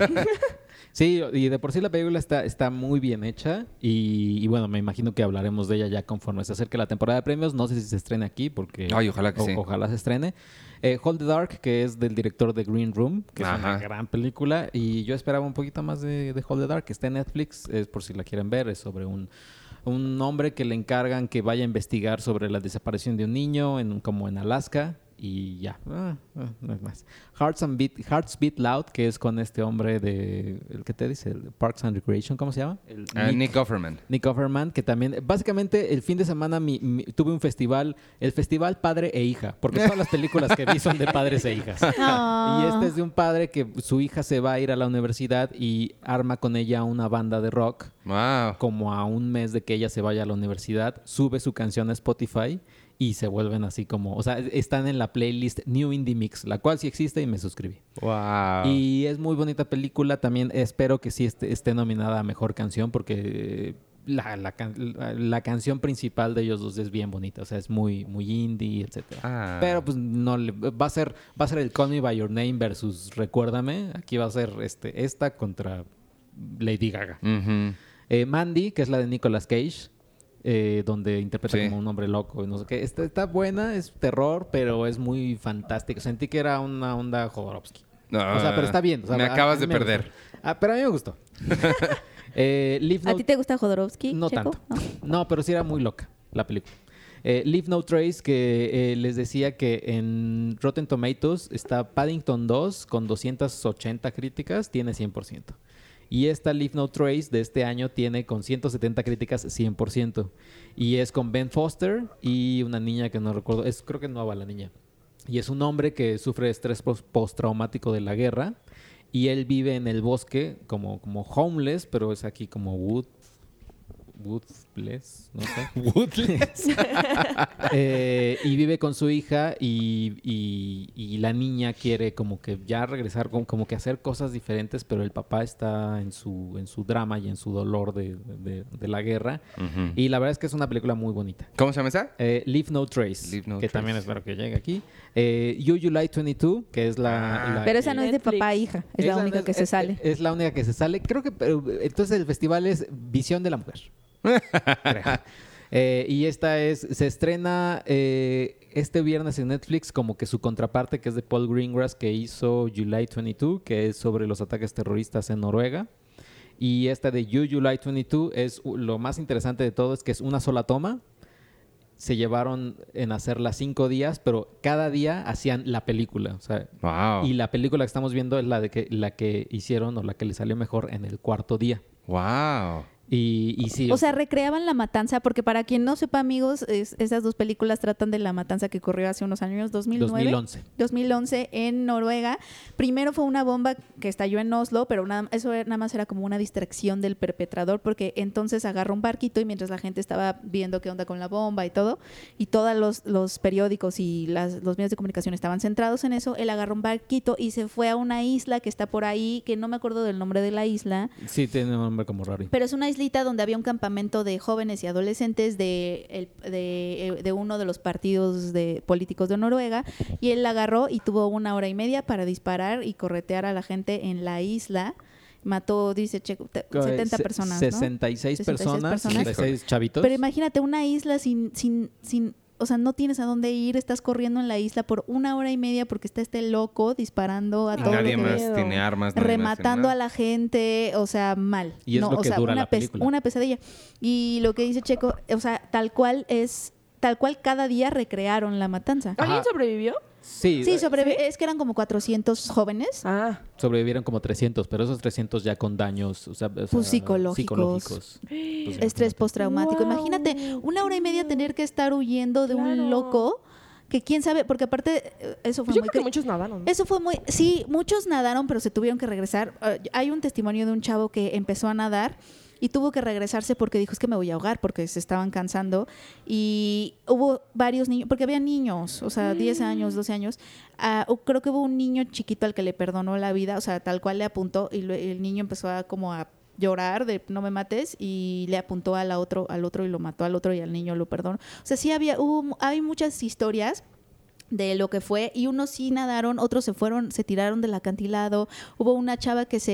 Sí, y de por sí la película está muy bien hecha y bueno, me imagino que hablaremos de ella ya conforme se acerque la temporada de premios. No sé si se estrena aquí porque... Ay, ojalá que sí. Ojalá se estrene. Hold the Dark, que es del director de Green Room, que es una gran película y yo esperaba un poquito más de Hold the Dark, que está en Netflix, es por si la quieren ver, es sobre un hombre que le encargan que vaya a investigar sobre la desaparición de un niño como en Alaska. Y ya, no es más. Hearts Beat Loud, que es con este hombre el que te dice, el Parks and Recreation, ¿cómo se llama? Nick Offerman. Nick Offerman, que también, básicamente el fin de semana tuve un festival, el festival Padre e Hija, porque todas las películas que vi son de padres e hijas. Y este es de un padre que su hija se va a ir a la universidad y arma con ella una banda de rock. Wow. Como a un mes de que ella se vaya a la universidad, sube su canción a Spotify y se vuelven así como... O sea, están en la playlist New Indie Mix, la cual sí existe y me suscribí. Wow. Y es muy bonita película. También espero que sí esté nominada a Mejor Canción la canción principal de ellos dos es bien bonita. O sea, es muy, muy indie, etcétera. Pero pues no va a ser el Call Me By Your Name versus Recuérdame. Aquí va a ser esta contra Lady Gaga. Uh-huh. Mandy, que es la de Nicolas Cage, donde interpreta como un hombre loco y no sé qué. Está buena, es terror, pero es muy fantástico. Sentí que era una onda Jodorowsky. O sea, pero está bien. O sea, me acabas de perder. Pero a mí me gustó. ¿A ti te gusta Jodorowsky, No Checo? tanto. No, pero sí era muy loca la película. Leave No Trace, que les decía que en Rotten Tomatoes está Paddington 2 con 280 críticas, tiene 100%. Y esta Leave No Trace de este año tiene con 170 críticas 100%. Y es con Ben Foster y una niña que no recuerdo, creo que es nueva la niña. Y es un hombre que sufre estrés postraumático de la guerra. Y él vive en el bosque como homeless, pero es aquí como woodless, no sé. Woodless. Y vive con su hija y la niña quiere como que ya regresar, como que hacer cosas diferentes, pero el papá está en su drama y en su dolor de la guerra. Uh-huh. Y la verdad es que es una película muy bonita. ¿Cómo se llama esa? Leave No Trace, que también espero que llegue aquí. You July 22, que es la pero esa no es de papá e hija, es la única que se sale. Es la única que se sale. Creo que entonces el festival es Visión de la Mujer. Y se estrena este viernes en Netflix como que su contraparte, que es de Paul Greengrass, que hizo July 22, que es sobre los ataques terroristas en Noruega. Y esta de You July 22 es lo más interesante de todo, es que es una sola toma. Se llevaron en hacerla 5 días, pero cada día hacían la película. O sea, wow. Y la película que estamos viendo es la que hicieron o la que le salió mejor en el 4º día. Wow. Y sí, O sea, recreaban la matanza, porque para quien no sepa, amigos, esas dos películas tratan de la matanza que ocurrió hace unos años, 2011 en Noruega. Primero fue una bomba que estalló en Oslo, pero eso nada más era como una distracción del perpetrador, porque entonces agarró un barquito y mientras la gente estaba viendo qué onda con la bomba y todo, y todos los periódicos y los medios de comunicación estaban centrados en eso, él agarró un barquito y se fue a una isla que está por ahí, que no me acuerdo del nombre de la isla. Sí, tiene un nombre como raro. Pero es una islita donde había un campamento de jóvenes y adolescentes de uno de los partidos políticos de Noruega, y él la agarró y tuvo 1 hora y media para disparar y corretear a la gente en la isla. Mató, dice Checo, 70 personas, ¿no? 66 personas, 66 chavitos. Pero imagínate una isla sin o sea, no tienes a dónde ir, estás corriendo en la isla por 1 hora y media porque está este loco disparando a todo Nadie lo que más ve, tiene armas. rematando a la gente, o sea, mal. Y es lo que dura la película. Una pesadilla. Y lo que dice Checo, o sea, tal cual cada día recrearon la matanza. ¿Alguien sobrevivió? Sí, Es que eran como 400 jóvenes. sobrevivieron como 300, pero esos 300 ya con daños, o sea, psicológicos. Pues, Estrés postraumático. Wow. Imagínate 1 hora y media tener que estar huyendo de un loco que quién sabe, porque aparte eso fue Pues yo muy creo que muchos nadaron. Eso fue muy... Sí, muchos nadaron, pero se tuvieron que regresar. Hay un testimonio de un chavo que empezó a nadar y tuvo que regresarse porque dijo, es que me voy a ahogar, porque se estaban cansando. Y hubo varios niños, porque había niños, o sea, 10 años, 12 años. Creo que hubo un niño chiquito al que le perdonó la vida, o sea, tal cual le apuntó, y el niño empezó a llorar de no me mates, y le apuntó al otro y lo mató al otro, y al niño lo perdonó. O sea, sí hay muchas historias de lo que fue, y unos sí nadaron, otros se tiraron del acantilado. Hubo una chava que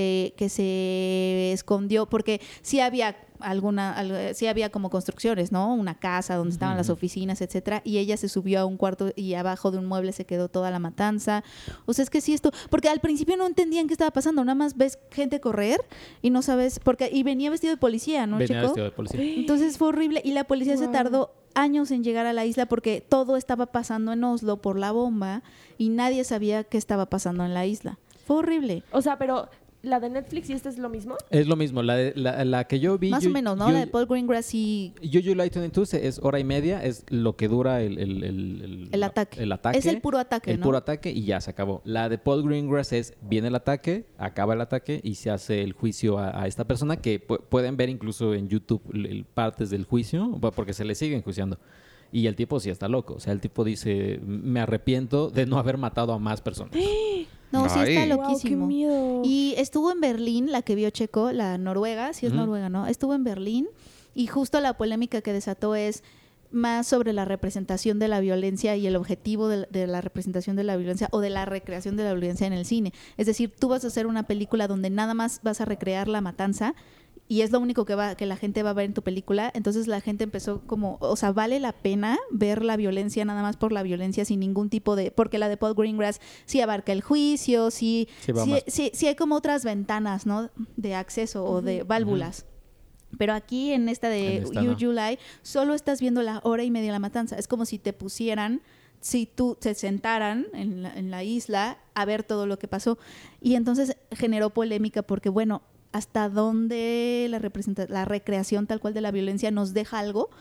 se escondió porque sí había sí había como construcciones, ¿no? Una casa donde estaban las oficinas, etcétera, y ella se subió a un cuarto y abajo de un mueble se quedó toda la matanza. O sea, es que sí porque al principio no entendían qué estaba pasando, nada más ves gente correr y no sabes, y venía vestido de policía, ¿no, venía chico? vestido de policía. Entonces fue horrible, y la policía se tardó años en llegar a la isla porque todo estaba pasando en Oslo por la bomba y nadie sabía qué estaba pasando en la isla. Fue horrible. O sea, pero ¿la de Netflix y esta es lo mismo? Es lo mismo, la que yo vi... Más o menos, ¿no? La de Paul Greengrass y... You Light 22 es 1 hora y media, es lo que dura el ataque. El ataque. Es el puro ataque, El ¿no? puro ataque y ya se acabó. La de Paul Greengrass viene el ataque, acaba el ataque y se hace el juicio a esta persona, que pueden ver incluso en YouTube partes del juicio, porque se le sigue enjuiciando. Y el tipo sí está loco. O sea, el tipo dice, me arrepiento de no haber matado a más personas. No, sí está Ay. loquísimo. Wow, qué miedo. Y estuvo en Berlín, la que vio Checo, la Noruega, sí es Noruega, ¿no? Estuvo en Berlín, y justo la polémica que desató es más sobre la representación de la violencia y el objetivo de la representación de la violencia o de la recreación de la violencia en el cine. Es decir, tú vas a hacer una película donde nada más vas a recrear la matanza y es lo único que la gente va a ver en tu película. Entonces la gente empezó como, o sea, vale la pena ver la violencia nada más por la violencia sin ningún tipo de... Porque la de Paul Greengrass sí abarca el juicio, sí hay como otras ventanas, ¿no? De acceso o de válvulas. Pero aquí en esta de no. July solo estás viendo la 1 hora y media de la matanza. Es como si te pusieran, si tú se sentaran en la isla a ver todo lo que pasó. Y entonces generó polémica porque, bueno, ¿hasta dónde la recreación tal cual de la violencia nos deja algo?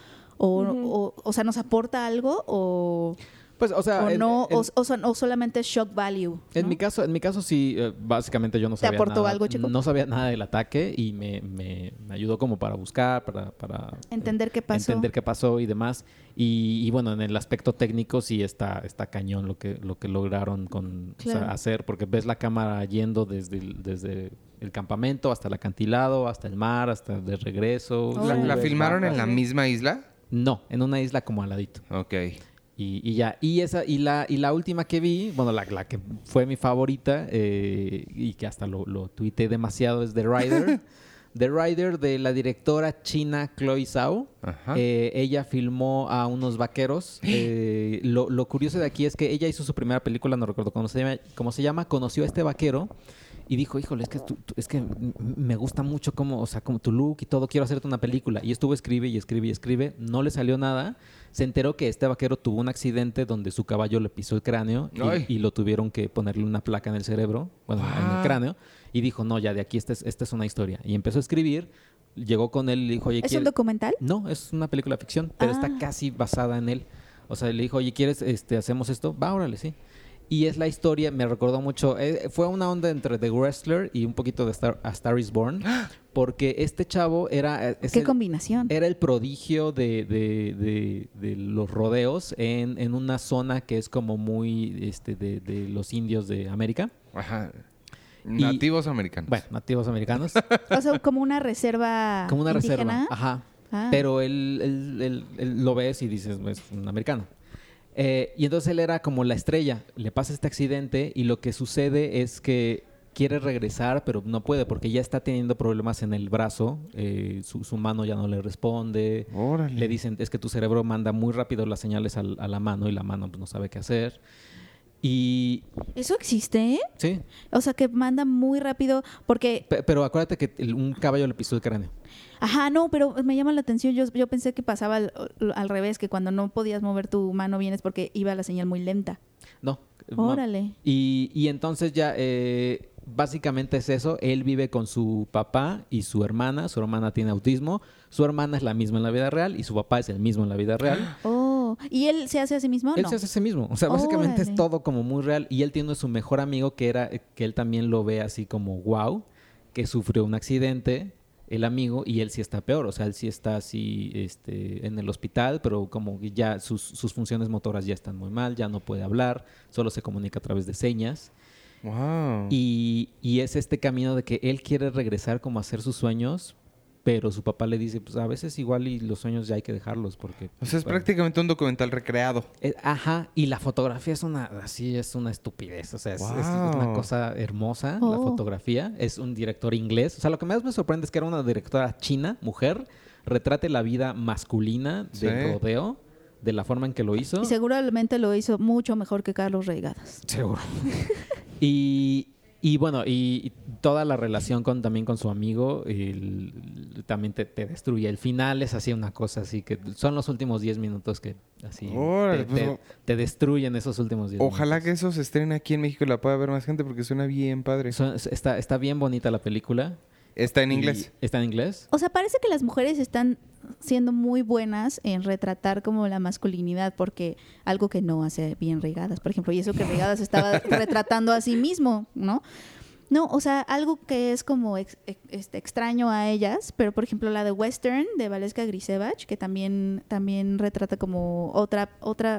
O sea, ¿nos aporta algo? O... Pues, o sea, o solamente shock value, ¿no? En mi caso sí, básicamente yo no sabía ¿Te aportó nada, algo, chico? No sabía nada del ataque y me ayudó como para buscar, para entender qué pasó. Entender qué pasó y demás. Y bueno, en el aspecto técnico sí está cañón lo que lograron Claro. o sea, hacer, porque ves la cámara yendo desde el campamento hasta el acantilado, hasta el mar, hasta de regreso. ¿La subes, filmaron en bajas. la misma isla? No, en una isla como al ladito. Ok. Y ya, y la última que vi, bueno, la que fue mi favorita, y que hasta lo tuiteé demasiado, es The Rider. The Rider, de la directora china Chloe Zhao. Ajá. Ella filmó a unos vaqueros. Lo curioso de aquí es que ella hizo su primera película, no recuerdo cómo se llama, conoció a este vaquero y dijo, híjole, es que me gusta mucho como tu look y todo, quiero hacerte una película. Y estuvo escribe, no le salió nada. Se enteró que este vaquero tuvo un accidente donde su caballo le pisó el cráneo y lo tuvieron que ponerle una placa en el cerebro, bueno, en el cráneo, y dijo, no, ya de aquí esta es una historia. Y empezó a escribir, Llegó con él y le dijo, oye, ¿Es un ¿quieres...? documental? No, es una película de ficción, pero está Ah. casi basada en él. O sea, le dijo, oye, ¿quieres, hacemos esto? Va, órale, sí. Y es la historia, me recordó mucho, fue una onda entre The Wrestler y un poquito de A Star is Born, porque este chavo ¿Qué combinación? era el prodigio de los rodeos en una zona que es como muy de los indios de América. Ajá. Nativos americanos. Bueno, nativos americanos. O sea, como una reserva Como una indígena. reserva. Ajá. Ah. Pero él lo ves y dices, es un americano. Y entonces él era como la estrella. Le pasa este accidente y lo que sucede es que quiere regresar, pero no puede porque ya está teniendo problemas en el brazo. Su mano ya no le responde. Órale. Le dicen, es que tu cerebro manda muy rápido las señales a la mano y la mano pues, no sabe qué hacer. Y ¿Eso existe? sí, O sea, que manda muy rápido porque... pero acuérdate que un caballo le pisó el cráneo. Ajá, no, pero me llama la atención. Yo pensé que pasaba al revés, que cuando no podías mover tu mano bien es porque iba la señal muy lenta. No. Órale. Y entonces ya básicamente es eso. Él vive con su papá y su hermana. Su hermana tiene autismo. Su hermana es la misma en la vida real y su papá es el mismo en la vida real. Oh, ¿y él se hace a sí mismo? Él No. se hace ese mismo. O sea, básicamente Órale. es todo como muy real. Y él tiene su mejor amigo que él también lo ve así como wow, que sufrió un accidente, el amigo, y él sí está peor. O sea, él sí está así en el hospital, pero como que ya sus funciones motoras ya están muy mal, ya no puede hablar, solo se comunica a través de señas. Wow. Y es este camino de que él quiere regresar como a hacer sus sueños, pero su papá le dice, pues a veces igual y los sueños ya hay que dejarlos porque... O sea, es bueno, prácticamente un documental recreado. ajá, y la fotografía es una estupidez, o sea, es una Wow. cosa hermosa la Oh. fotografía, es un director inglés, o sea, lo que más me sorprende es que era una directora china, mujer, retrate la vida masculina del Sí. rodeo, de la forma en que lo hizo. Y seguramente lo hizo mucho mejor que Carlos Reigadas. Seguro. Y bueno, y toda la relación también con su amigo también te destruye. El final es así una cosa así que son los últimos 10 minutos que así Órale, te destruyen esos últimos 10 Ojalá que minutos. eso se estrene aquí en México y la pueda ver más gente porque suena bien padre. Está bien bonita la película. Está en Y- inglés. ¿Está en inglés? O sea, parece que las mujeres están siendo muy buenas en retratar como la masculinidad, porque algo que no hace bien Reigadas, por ejemplo, y eso que Reigadas estaba retratando a sí mismo, ¿no? No, o sea, algo que es como extraño a ellas, pero por ejemplo la de Western de Valeska Grisevach, que también retrata como otra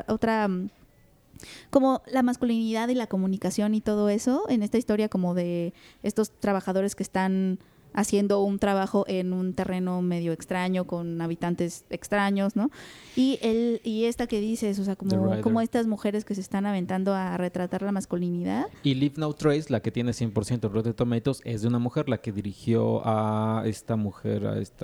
como la masculinidad y la comunicación y todo eso en esta historia como de estos trabajadores que están haciendo un trabajo en un terreno medio extraño con habitantes extraños, ¿no? Y esta que dices, o sea, The Rider. como estas mujeres que se están aventando a retratar la masculinidad. Y Leave No Trace, la que tiene 100% en Rotten Tomatoes, es de una mujer, la que dirigió a esta mujer,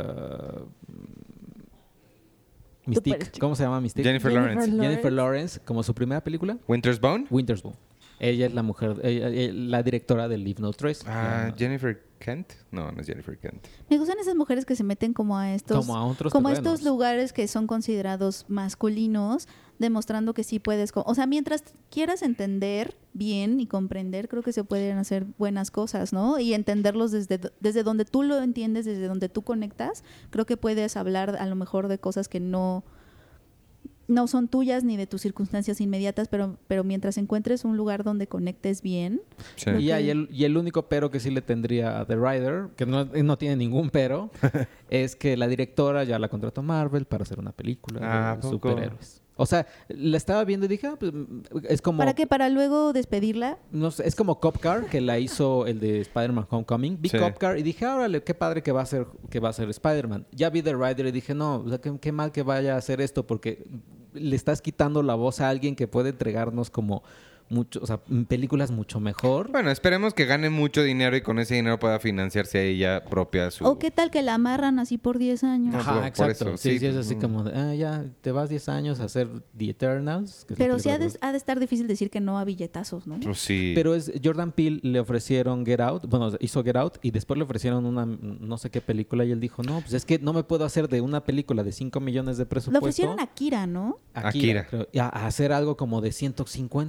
Mystique. Súper ¿Cómo se llama Mystique? Jennifer Lawrence. Jennifer Lawrence, como su primera película, Winter's Bone. Winter's Bone. Ella es la mujer, la directora de Leave No Trace. Ah, La- Jennifer Kent. No, no es Jennifer Kent. Me gustan esas mujeres que se meten como a estos como a otros como terrenos. estos lugares que son considerados masculinos, demostrando que sí puedes, o sea, mientras quieras entender bien y comprender, creo que se pueden hacer buenas cosas, ¿no? Y entenderlos desde donde tú lo entiendes, desde donde tú conectas, creo que puedes hablar a lo mejor de cosas que no son tuyas ni de tus circunstancias inmediatas, pero mientras encuentres un lugar donde conectes bien. Sí. Y, Ok. y el único pero que sí le tendría a The Rider, que no tiene ningún pero, es que la directora ya la contrató Marvel para hacer una película Ah, de ¿poco? superhéroes. O sea, la estaba viendo y dije, pues, es como... ¿Para qué? ¿Para luego despedirla? No sé, es como Cop Car, que la hizo el de Spider-Man Homecoming. Vi Sí. Cop Car y dije, órale, qué padre que va a ser Spider-Man. Ya vi The Rider y dije, no, o sea, qué mal que vaya a hacer esto porque le estás quitando la voz a alguien que puede entregarnos como mucho, o sea, películas mucho mejor. Bueno, esperemos que gane mucho dinero y con ese dinero pueda financiarse a ella propia su... ¿O qué tal que la amarran así por 10 años? No, Ajá, por exacto. eso, Sí, sí, es así mm. como de, ya te vas 10 años a hacer The Eternals. que es la Pero sí película ha de estar difícil decir que no a billetazos, ¿no? Pues sí. Pero es Jordan Peele le ofrecieron Get Out, bueno, hizo Get Out y después le ofrecieron una no sé qué película y él dijo, no, pues es que no me puedo hacer de una película de 5 millones de Le presupuesto. ofrecieron a Kira, ¿no? Akira. creo, y a hacer algo como de 150. Está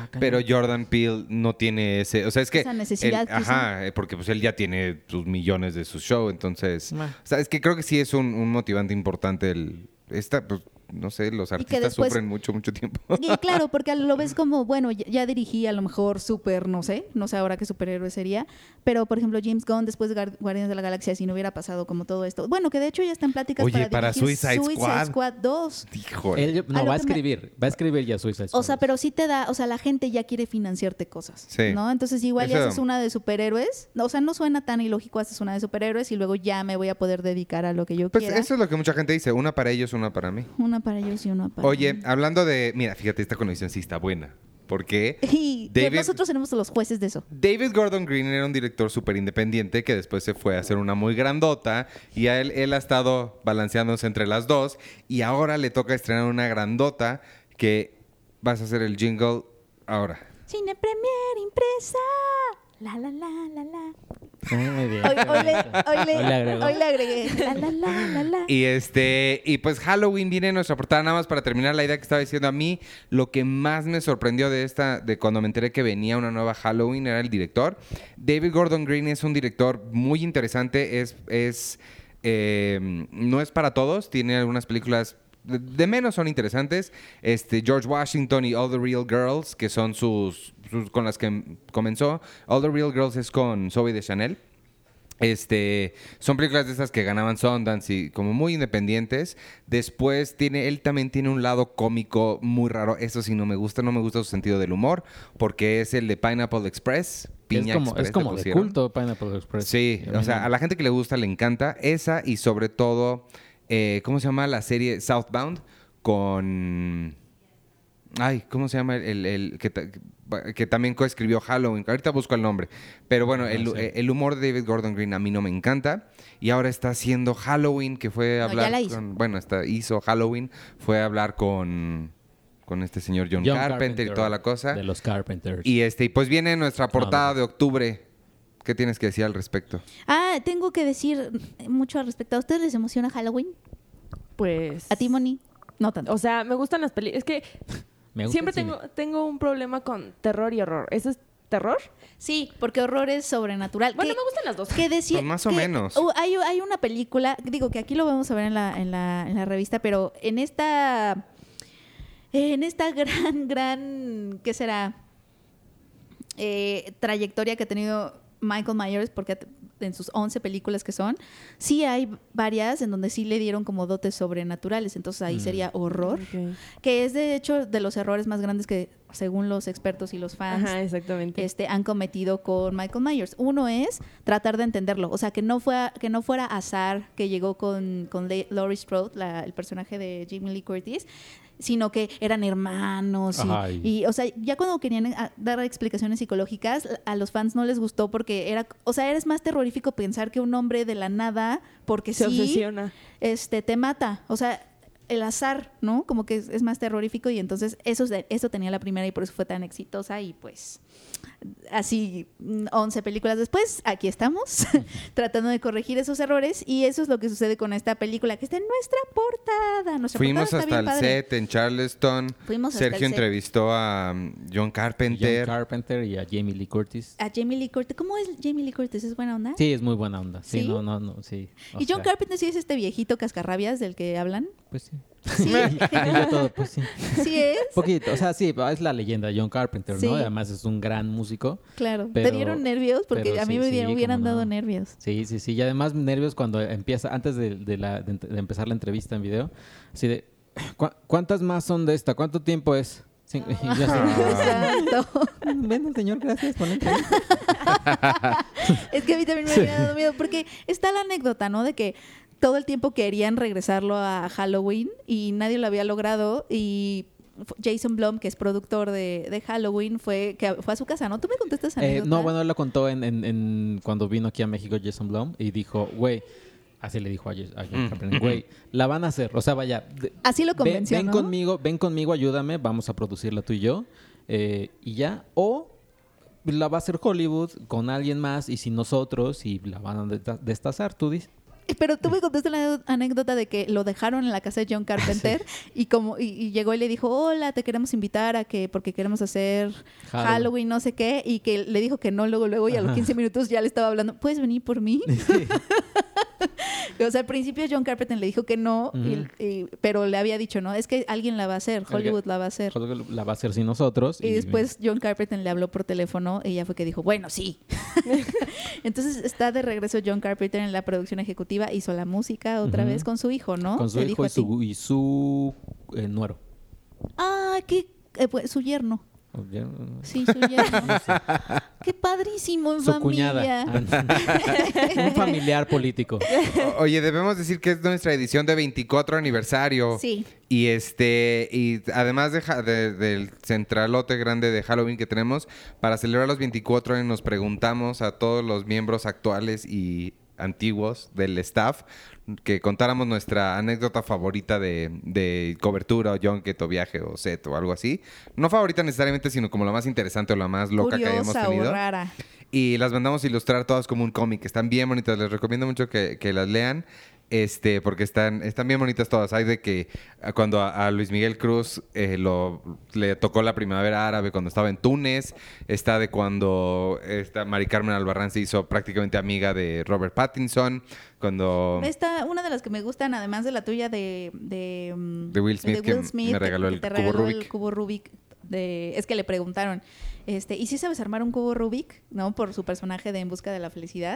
está cañón. Pero Jordan Peele no tiene ese... O sea, es que... Esa necesidad, Ajá, porque pues él ya tiene sus millones de su show, entonces... Meh. O sea, es que creo que sí es un motivante importante pues, no sé, los artistas después- sufren mucho tiempo. Y claro, porque lo ves como, bueno, ya dirigí a lo mejor súper, no sé ahora qué superhéroe sería, pero por ejemplo James Gunn después de Guardianes de la Galaxia, si no hubiera pasado como todo esto, bueno, que de hecho ya está en pláticas Oye, para dirigir Suicide Squad. 2. Híjole. Él A no lo va a que me- escribir ya Suicide Squad. O sea, pero sí te da, o sea, la gente ya quiere financiarte cosas, Sí. ¿no? Entonces igual ya Eso- haces una de superhéroes, o sea, no suena tan ilógico, haces una de superhéroes y luego ya me voy a poder dedicar a lo que yo Pues quiera. eso es lo que mucha gente dice, una para ellos, una para mí. Una para ellos y una para Oye, mí. hablando de... Mira, fíjate, esta conexión sí está buena. Porque Y David- nosotros seremos los jueces de eso. David Gordon Green era un director súper independiente que después se fue a hacer una muy grandota y a él ha estado balanceándose entre las dos y ahora le toca estrenar una grandota que vas a hacer el jingle ahora. Cine Premier impresa. La la la la la. Muy bien. Hoy le agregué. La la la la la. Y pues Halloween viene en nuestra portada, nada más para terminar la idea que estaba diciendo. A mí lo que más me sorprendió de cuando me enteré que venía una nueva Halloween era el director. David Gordon Green es un director muy interesante, no es para todos, tiene algunas películas de menos son interesantes. George Washington y All the Real Girls, que son sus con las que comenzó. All the Real Girls es con Zooey Deschanel. Son películas de esas que ganaban Sundance y como muy independientes. Después él también tiene un lado cómico muy raro. Eso sí no me gusta su sentido del humor, porque es el de Pineapple Express. Piña Express, Es como le de pusieron. culto Pineapple Express. Sí, o sea, a la gente que le gusta le encanta esa y sobre todo, ¿cómo se llama la serie Southbound? Con... Ay, ¿cómo se llama el que también coescribió Halloween? Ahorita busco el nombre. Pero bueno, el humor de David Gordon Green a mí no me encanta. Y ahora está haciendo Halloween, que fue a No, hablar ya la hizo. hizo Halloween, fue a hablar con este señor John Carpenter y toda la cosa. De los Carpenters. Y pues viene nuestra portada de octubre. ¿Qué tienes que decir al respecto? Tengo que decir mucho al respecto. ¿A ustedes les emociona Halloween? Pues... ¿A ti, Moni? No tanto. O sea, me gustan las películas. Es que Me gusta siempre el cine. tengo un problema con terror y horror. ¿Eso es terror? Sí, porque horror es sobrenatural. Bueno, me gustan las dos. Que decía, Pues más o que, menos. Hay una película, digo que aquí lo vamos a ver en la revista, pero en esta gran, ¿qué será? Trayectoria que ha tenido Michael Myers, porque en sus 11 películas que son, sí hay varias en donde sí le dieron como dotes sobrenaturales, entonces ahí sería horror, Ok. que es de hecho de los errores más grandes que según los expertos y los fans Ajá, exactamente. han cometido con Michael Myers. Uno es tratar de entenderlo, o sea, que no fuera azar que llegó con Laurie Strode, el personaje de Jamie Lee Curtis, sino que eran hermanos Ajá, y, o sea, ya cuando querían dar explicaciones psicológicas, a los fans no les gustó porque era más terrorífico pensar que un hombre de la nada, porque Se sí, obsesiona. te mata, o sea, el azar, ¿no? Como que es más terrorífico y entonces eso tenía la primera y por eso fue tan exitosa y pues así 11 películas después, aquí estamos tratando de corregir esos errores y eso es lo que sucede con esta película que está en nuestra portada. Fuimos portada está hasta el bien padre. set en Charleston. Fuimos hasta el Sergio set. entrevistó a John Carpenter. John Carpenter y a Jamie Lee Curtis. A Jamie Lee Curtis. ¿Cómo es Jamie Lee Curtis? ¿Es buena onda? Sí, es muy buena onda. Sí, ¿Sí? no, sí. O Y John sea, Carpenter sí es este viejito cascarrabias del que hablan. Pues sí. Sí, Y yo todo, pues sí. sí es. Poquito, o sea, sí, es la leyenda de John Carpenter, Sí. ¿no? Además es un gran músico. Claro. Pero- ¿Te dieron nervios? Porque pero a mí sí, me sí, hubieran cómo no. dado nervios. Sí. Y además nervios cuando empieza, antes de empezar la entrevista en video, así de, ¿cuántas más son de esta? ¿Cuánto tiempo es? Sí, y yo así, Exacto. bueno, señor, gracias por la entrevista. Es que a mí también me había dado miedo porque está la anécdota, ¿no? De que todo el tiempo querían regresarlo a Halloween y nadie lo había logrado y Jason Blum, que es productor de Halloween, fue a su casa, ¿no? ¿Tú me contaste esa anécdota? No, bueno, él lo contó cuando vino aquí a México Jason Blum y dijo, güey, así le dijo a John Carpenter, güey, la van a hacer, o sea, vaya, Así lo convenció, ven ¿no? conmigo, ayúdame, vamos a producirla tú y yo, y ya, o la va a hacer Hollywood con alguien más y sin nosotros y la van a destazar, tú dices. Pero tú me contaste la anécdota de que lo dejaron en la casa de John Carpenter y llegó y le dijo, hola, te queremos invitar a que, porque queremos hacer Halloween, no sé qué, y que le dijo que no luego y a los 15 minutos ya le estaba hablando, ¿puedes venir por mí? O sea, al principio John Carpenter le dijo que no, pero le había dicho, no, es que alguien la va a hacer, Hollywood la va a hacer. Hollywood la va a hacer sin nosotros. Y después John Carpenter le habló por teléfono y ella fue que dijo, bueno, sí. Entonces está de regreso John Carpenter en la producción ejecutiva, hizo la música otra vez con su hijo, ¿no? Con su Te hijo dijo y su nuero. Ah, pues, su yerno. Sí, su yerno. Qué padrísimo en Su familia. cuñada. Un familiar político. Oye, debemos decir que es nuestra edición de 24 aniversario. Sí. Y y además del centralote grande de Halloween que tenemos, para celebrar los 24 años nos preguntamos a todos los miembros actuales y antiguos del staff que contáramos nuestra anécdota favorita de cobertura o junket o viaje o set o algo así. No favorita necesariamente, sino como la más interesante o la más loca que hayamos Curiosa tenido. o rara. Y las mandamos a ilustrar todas como un cómic. Están bien bonitas. Les recomiendo mucho que las lean. Porque están bien bonitas todas. Hay de que cuando a Luis Miguel Cruz le tocó la primavera árabe cuando estaba en Túnez. Está de cuando Mari Carmen Albarrán se hizo prácticamente amiga de Robert Pattinson. Cuando... Una de las que me gustan, además de la tuya de Will Smith, que me regaló el cubo Rubik. El cubo Rubik. Es que le preguntaron, ¿y si sabes armar un cubo Rubik? ¿No? Por su personaje de En busca de la felicidad.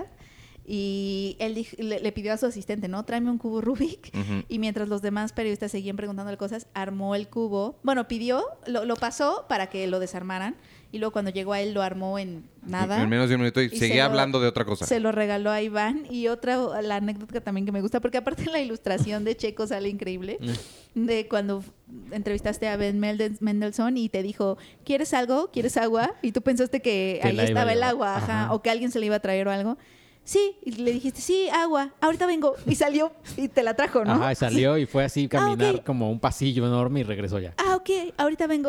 Y él le pidió a su asistente, ¿no? Tráeme un cubo Rubik. Y mientras los demás periodistas seguían preguntándole cosas, armó el cubo. Bueno, lo pasó para que lo desarmaran. Y luego cuando llegó a él lo armó en nada. En menos de un minuto y seguía hablando de otra cosa. Se lo regaló a Iván. Y la anécdota también que me gusta, porque aparte la ilustración de Checo sale increíble. De cuando entrevistaste a Ben Mendelsohn y te dijo, ¿quieres algo? ¿Quieres agua? Y tú pensaste que ahí estaba el agua, ajá, o que alguien se le iba a traer o algo. Sí, y le dijiste, sí, agua, ahorita vengo. Y salió y te la trajo, ¿no? Ajá, salió y fue así caminar okay. como un pasillo enorme y regresó ya. Ok, ahorita vengo.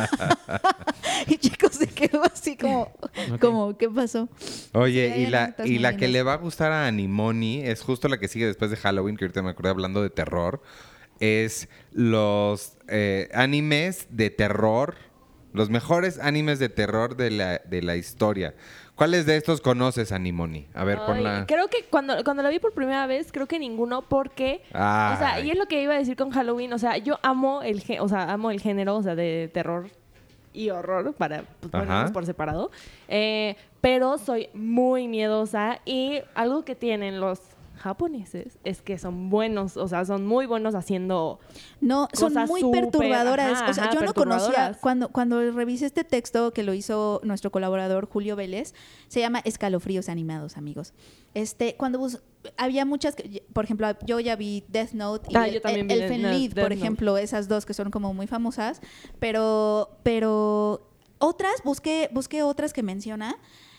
Y chicos se quedó así como, ¿qué pasó? Oye, Sí, y la que le va a gustar a Animoni es justo la que sigue después de Halloween, que ahorita me acordé hablando de terror, es los animes de terror, los mejores animes de terror de la historia. ¿Cuáles de estos conoces, Animoni? A ver, ponla. Creo que cuando la vi por primera vez, creo que ninguno, porque... Ay. O sea, y es lo que iba a decir con Halloween. O sea, yo amo el género, o sea, de terror y horror, para ponerlos por separado. Pero soy muy miedosa y algo que tienen los japoneses es que son buenos, o sea, son muy buenos haciendo son muy perturbadoras. O sea, yo no conocía, perturbadoras. cuando revisé este texto que lo hizo nuestro colaborador Julio Vélez, se llama Escalofríos Animados, amigos. Había muchas, por ejemplo, yo ya vi Death Note y Elfen Lied, por ejemplo, esas dos que son como muy famosas, pero otras, busqué otras que menciona,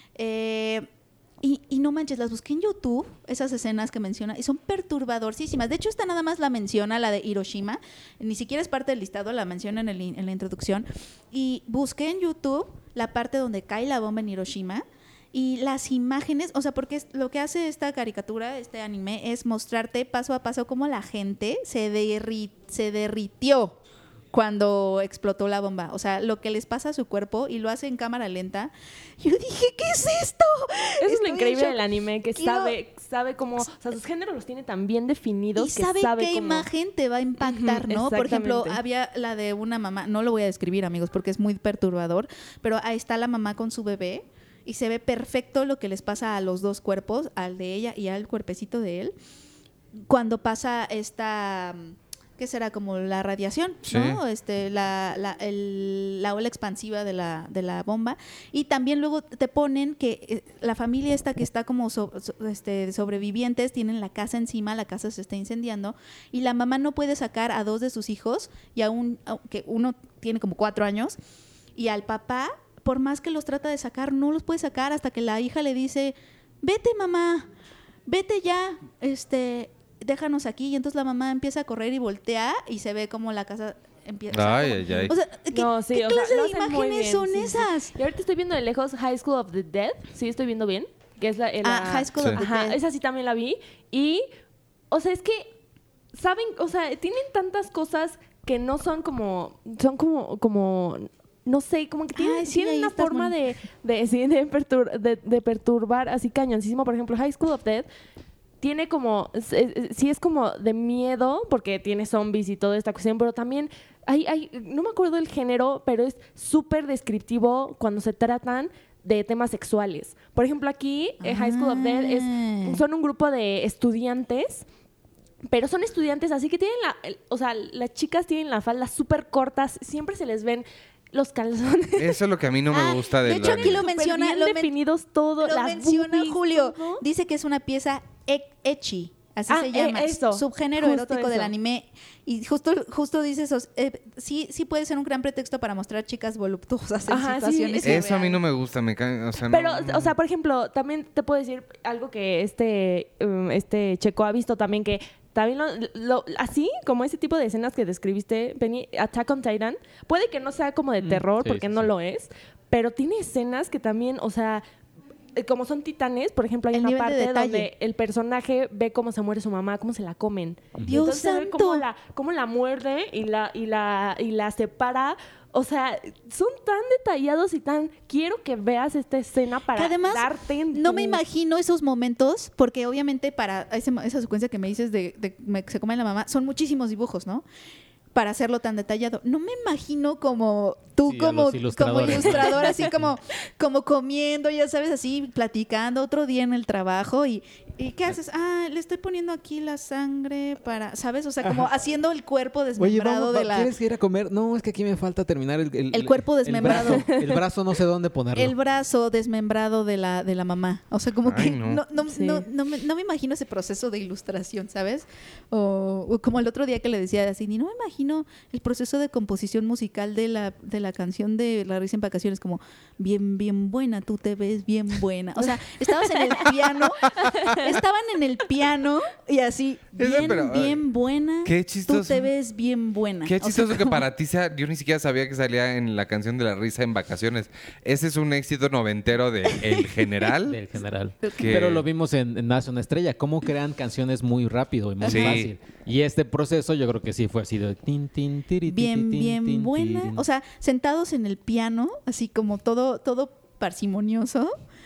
y no manches, las busqué en YouTube, esas escenas que menciona, y son perturbadorísimas. De hecho, esta nada más la menciona, la de Hiroshima. Ni siquiera es parte del listado, la menciona en la introducción. Y busqué en YouTube la parte donde cae la bomba en Hiroshima. Y las imágenes, o sea, porque lo que hace esta caricatura, este anime, es mostrarte paso a paso cómo la gente se derritió cuando explotó la bomba. O sea, lo que les pasa a su cuerpo, y lo hace en cámara lenta. Yo dije, ¿qué es esto? Eso es lo increíble del anime, que sabe cómo... O sea, sus géneros los tiene tan bien definidos y que sabe qué cómo... imagen te va a impactar, ¿no? Por ejemplo, había la de una mamá, no lo voy a describir, amigos, porque es muy perturbador, pero ahí está la mamá con su bebé y se ve perfecto lo que les pasa a los dos cuerpos, al de ella y al cuerpecito de él, cuando pasa esta... ¿Qué será? Como la radiación, sí, ¿no? La ola expansiva de la bomba. Y también luego te ponen que la familia esta que está como sobrevivientes, tienen la casa encima, la casa se está incendiando, y la mamá no puede sacar a dos de sus hijos, y que uno tiene como 4 años, y al papá, por más que los trata de sacar, no los puede sacar hasta que la hija le dice, vete mamá, vete ya, déjanos aquí. Y entonces la mamá empieza a correr y voltea y se ve como la casa empieza. Ay. O sea, ¿qué clase de imágenes son esas? Y ahorita estoy viendo de lejos High School of the Dead. Sí, estoy viendo bien. Que es High School of the Dead. Esa sí también la vi. Y o sea, es que, ¿saben? O sea, tienen tantas cosas que no son como, no sé, como que tienen, Ay, sí, tienen ahí una estás forma bonita. de perturbar así cañoncísimo. Por ejemplo, High School of Death tiene como, sí es como de miedo, porque tiene zombies y toda esta cuestión, pero también no me acuerdo el género, pero es súper descriptivo cuando se tratan de temas sexuales. Por ejemplo, aquí, High School of Death son un grupo de estudiantes, pero son estudiantes así que tienen o sea, las chicas tienen las faldas súper cortas, siempre se les ven los calzones. Eso es lo que a mí no me gusta de del hecho, aquí lo anime. menciona, Bien definidos todo, lo las menciona boobies, Julio. todo. Dice que es una pieza ecchi. Así se llama, eso, subgénero justo erótico del eso. anime. Y justo dice eso. Sí puede ser un gran pretexto para mostrar chicas voluptuosas en Ajá, sí, situaciones sí. Eso a mí irreales. no me gusta, me cae, o sea, Pero, no. o sea, por ejemplo, también te puedo decir algo que este Checo ha visto también, que también así como ese tipo de escenas que describiste, Penny, Attack on Titan, puede que no sea como de terror, sí, porque sí, no sí. lo es, pero tiene escenas que también, o sea, como son titanes, por ejemplo, hay El una nivel de parte detalle. donde el personaje ve cómo se muere su mamá, cómo se la comen. Dios Entonces se ve santo. cómo la muerde y la separa. O sea, son tan detallados y tan... Quiero que veas esta escena para Que además, darte en no tu- me imagino esos momentos, porque obviamente para esa secuencia que me dices de se come la mamá, son muchísimos dibujos, ¿no? Para hacerlo tan detallado. No me imagino como tú Sí, a como los ilustradores. ilustrador, así como comiendo, ya sabes, así platicando otro día en el trabajo y ¿qué haces? Le estoy poniendo aquí la sangre para, ¿sabes? O sea, como haciendo el cuerpo desmembrado de la... ¿quieres ir a comer? No, es que aquí me falta terminar El cuerpo desmembrado. El brazo no sé dónde ponerlo. El brazo desmembrado de la mamá. O sea, como Ay, que no. Sí. no me imagino ese proceso de ilustración, ¿sabes? O como el otro día que le decía así, ni no me imagino el proceso de composición musical de la canción de La Risa en Vacaciones, como bien, bien buena, tú te ves bien buena. O sea, estaban en el piano y así, Eso, bien, pero, bien buena, qué tú chistoso. te ves bien buena. Qué O sea, chistoso que para ti sea... Yo ni siquiera sabía que salía en la canción de La Risa en Vacaciones. Ese es un éxito noventero de El General. Del general. Que- Pero lo vimos en Nace una estrella, cómo crean canciones muy rápido y muy Sí. fácil. Y este proceso yo creo que sí fue así de tin, tin, tiri, ti, bien, ti, tin, bien tin, buena. tirin. O sea, sentados en el piano, así como todo parsimonioso,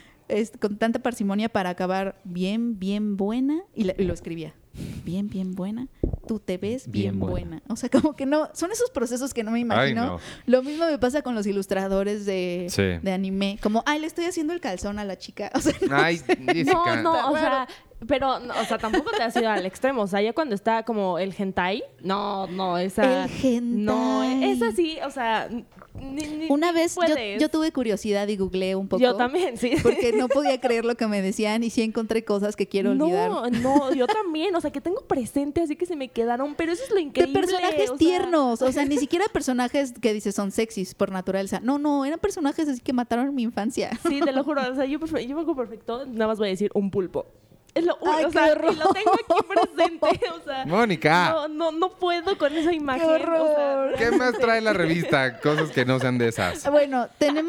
con tanta parsimonia para acabar bien, bien buena. Y lo escribía. Bien, bien buena. Tú te ves bien, Bien buena. buena. O sea, como que no... Son esos procesos que no me imagino. Ay, no. Lo mismo me pasa con los ilustradores de Sí. anime. Como, le estoy haciendo el calzón a la chica. O sea, Ay, Jessica. No, o Está sea, pero, no, o sea, tampoco te has ido al extremo. O sea, ya cuando está como el hentai, no, esa... El hentai. No, esa sí, o sea, ni una vez puedes. yo tuve curiosidad y googleé un poco. Yo también, sí. Porque no podía creer lo que me decían y sí encontré cosas que quiero olvidar. No, yo también, o sea, que tengo presente así que se me quedaron, pero eso es lo De increíble. personajes o sea, tiernos, o sea, ni siquiera personajes que dices son sexys por naturaleza. No, eran personajes así que mataron mi infancia. Sí, te lo juro, o sea, yo me acuerdo perfecto, nada más voy a decir un pulpo. Es lo único, Ay, o qué sea, horror. y lo tengo aquí presente, o sea. Mónica. No puedo con esa imagen. horror. O sea, ¿Qué más trae la revista? Cosas que no sean de esas. Bueno,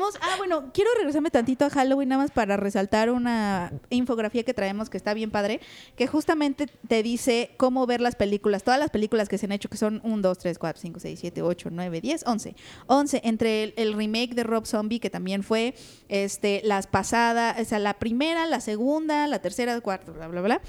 quiero regresarme tantito a Halloween nada más para resaltar una infografía que traemos que está bien padre, que justamente te dice cómo ver las películas, todas las películas que se han hecho, que son 1, 2, 3, 4, 5, 6, 7, 8, 9, 10, 11. 11, entre el remake de Rob Zombie, que también fue las pasadas, o sea, la primera, la segunda, la tercera, la cuarta, bla, bla, bla.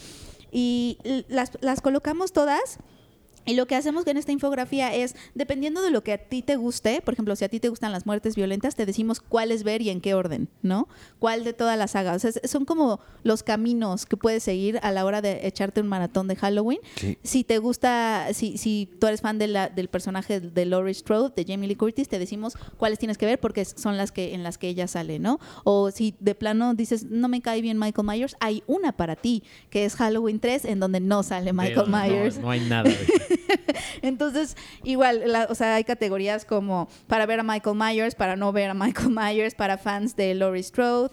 Y las colocamos todas. Y lo que hacemos en esta infografía es, dependiendo de lo que a ti te guste, por ejemplo, si a ti te gustan las muertes violentas, te decimos cuáles ver y en qué orden, ¿no? Cuál de todas las sagas. O sea, son como los caminos que puedes seguir a la hora de echarte un maratón de Halloween. Sí. Si te gusta, si tú eres fan del personaje de Laurie Strode, de Jamie Lee Curtis, te decimos cuáles tienes que ver porque son en las que ella sale, ¿no? O si de plano dices, no me cae bien Michael Myers, hay una para ti, que es Halloween 3, en donde no sale Michael Myers. No hay nada de eso. Entonces, igual, o sea, hay categorías como para ver a Michael Myers, para no ver a Michael Myers, para fans de Laurie Strode,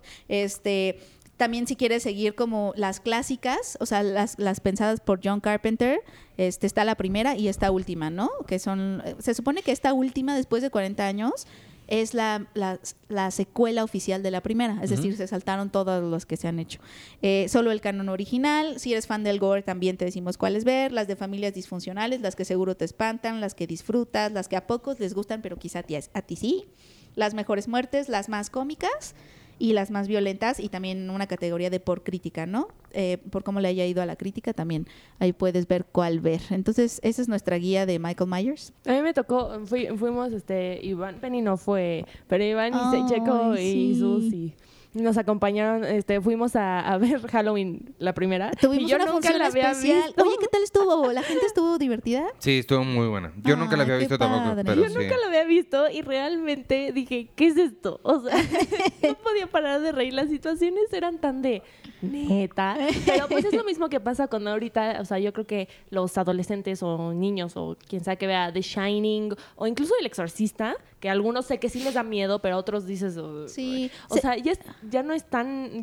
también si quieres seguir como las clásicas, o sea, las pensadas por John Carpenter, está la primera y esta última, ¿no? Que se supone que esta última, después de 40 años, es la secuela oficial de la primera, es decir, se saltaron todos los que se han hecho. Solo el canon original, si eres fan del gore también te decimos cuáles ver, las de familias disfuncionales, las que seguro te espantan, las que disfrutas, las que a pocos les gustan pero quizá a ti sí, las mejores muertes, las más cómicas y las más violentas, y también una categoría de por crítica, ¿no? Por cómo le haya ido a la crítica también, ahí puedes ver cuál ver. Entonces, esa es nuestra guía de Michael Myers. A mí me tocó, fuimos, Iván, Penny no fue, pero Iván Ay, y Checo y sí. Susi nos acompañaron, fuimos a ver Halloween la primera. Tuvimos y yo una nunca función la había especial. visto. Oye, ¿qué tal estuvo? ¿La gente estuvo divertida? Sí, estuvo muy buena. Yo nunca la había Ay, qué visto tampoco, padre. pero Yo sí. nunca lo había visto y realmente dije, ¿qué es esto? O sea, no podía parar de reír. Las situaciones eran tan de neta. Pero pues es lo mismo que pasa cuando ahorita, o sea, yo creo que los adolescentes o niños o quien sea que vea The Shining o incluso El Exorcista, que algunos sé que sí les da miedo, pero otros dices, Sí. o sea, ya no es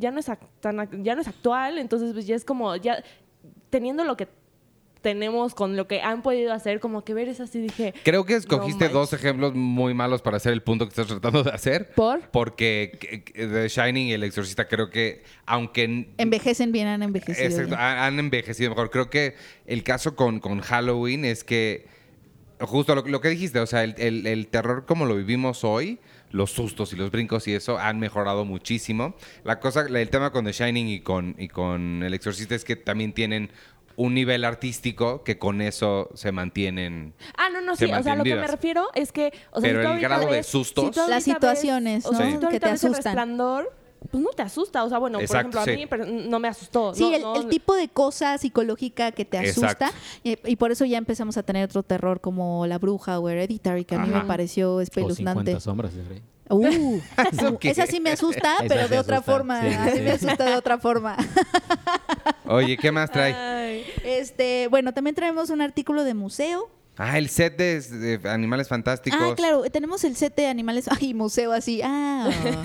actual, entonces pues ya es como ya teniendo lo que tenemos con lo que han podido hacer, como que ver es así, dije... Creo que escogiste No dos manches. ejemplos muy malos para hacer el punto que estás tratando de hacer. ¿Por? Porque The Shining y El Exorcista creo que, aunque... Envejecen bien, han envejecido Exacto, bien. han envejecido mejor. Creo que el caso con Halloween es que, justo lo que dijiste, o sea, el terror como lo vivimos hoy, los sustos y los brincos y eso han mejorado muchísimo. El tema con The Shining y con El Exorcista es que también tienen un nivel artístico que con eso se mantienen. Ah, no, se sí, o sea, lo que me mantienen vivas. refiero es que... O sea, Pero si tú el ahorita grado de ves- sustos- si tú ahorita Las situaciones, ves- o sea, ¿no? si tú que ahorita te ves El asustan. Resplandor, pues no te asusta. O sea, bueno, Exacto, por ejemplo, a sí. mí pero no me asustó. Sí, no, el tipo de cosa psicológica que te Exacto. asusta, y por eso ya empezamos a tener otro terror como La Bruja o Hereditary, que a mí Ajá. me pareció O espeluznante. 50 sombras de Grey. ¿Eso qué? Esa sí me asusta, Esa pero sí de otra asusta, forma. sí, A mí sí. me asusta de otra forma. Oye, ¿qué más trae? Ay. Bueno, también traemos un artículo de museo. Ah, el set de Animales Fantásticos. Ah, claro, tenemos el set de animales. Ay, museo así. Ah.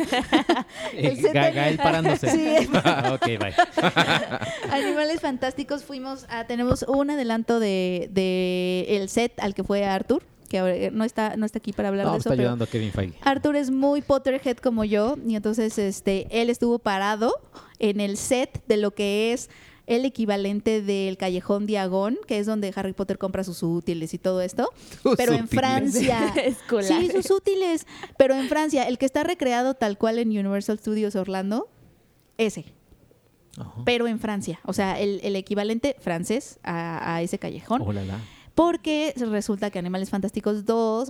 El set de- Gael parándose. Sí. Ok, bye. Animales Fantásticos tenemos un adelanto de el set al que fue Arthur, que ahora no está aquí para hablar No, de está eso, pero ayudando a Kevin Feige. Arthur es muy Potterhead como yo, y entonces él estuvo parado en el set de lo que es el equivalente del Callejón Diagon, que es donde Harry Potter compra sus útiles y todo esto, Sus pero en útiles. Francia. Escolar. Sí, sus útiles, pero en Francia, el que está recreado tal cual en Universal Studios Orlando, ese, Ajá. pero en Francia, o sea, el equivalente francés a ese callejón. Oh, la, la. Porque resulta que Animales Fantásticos 2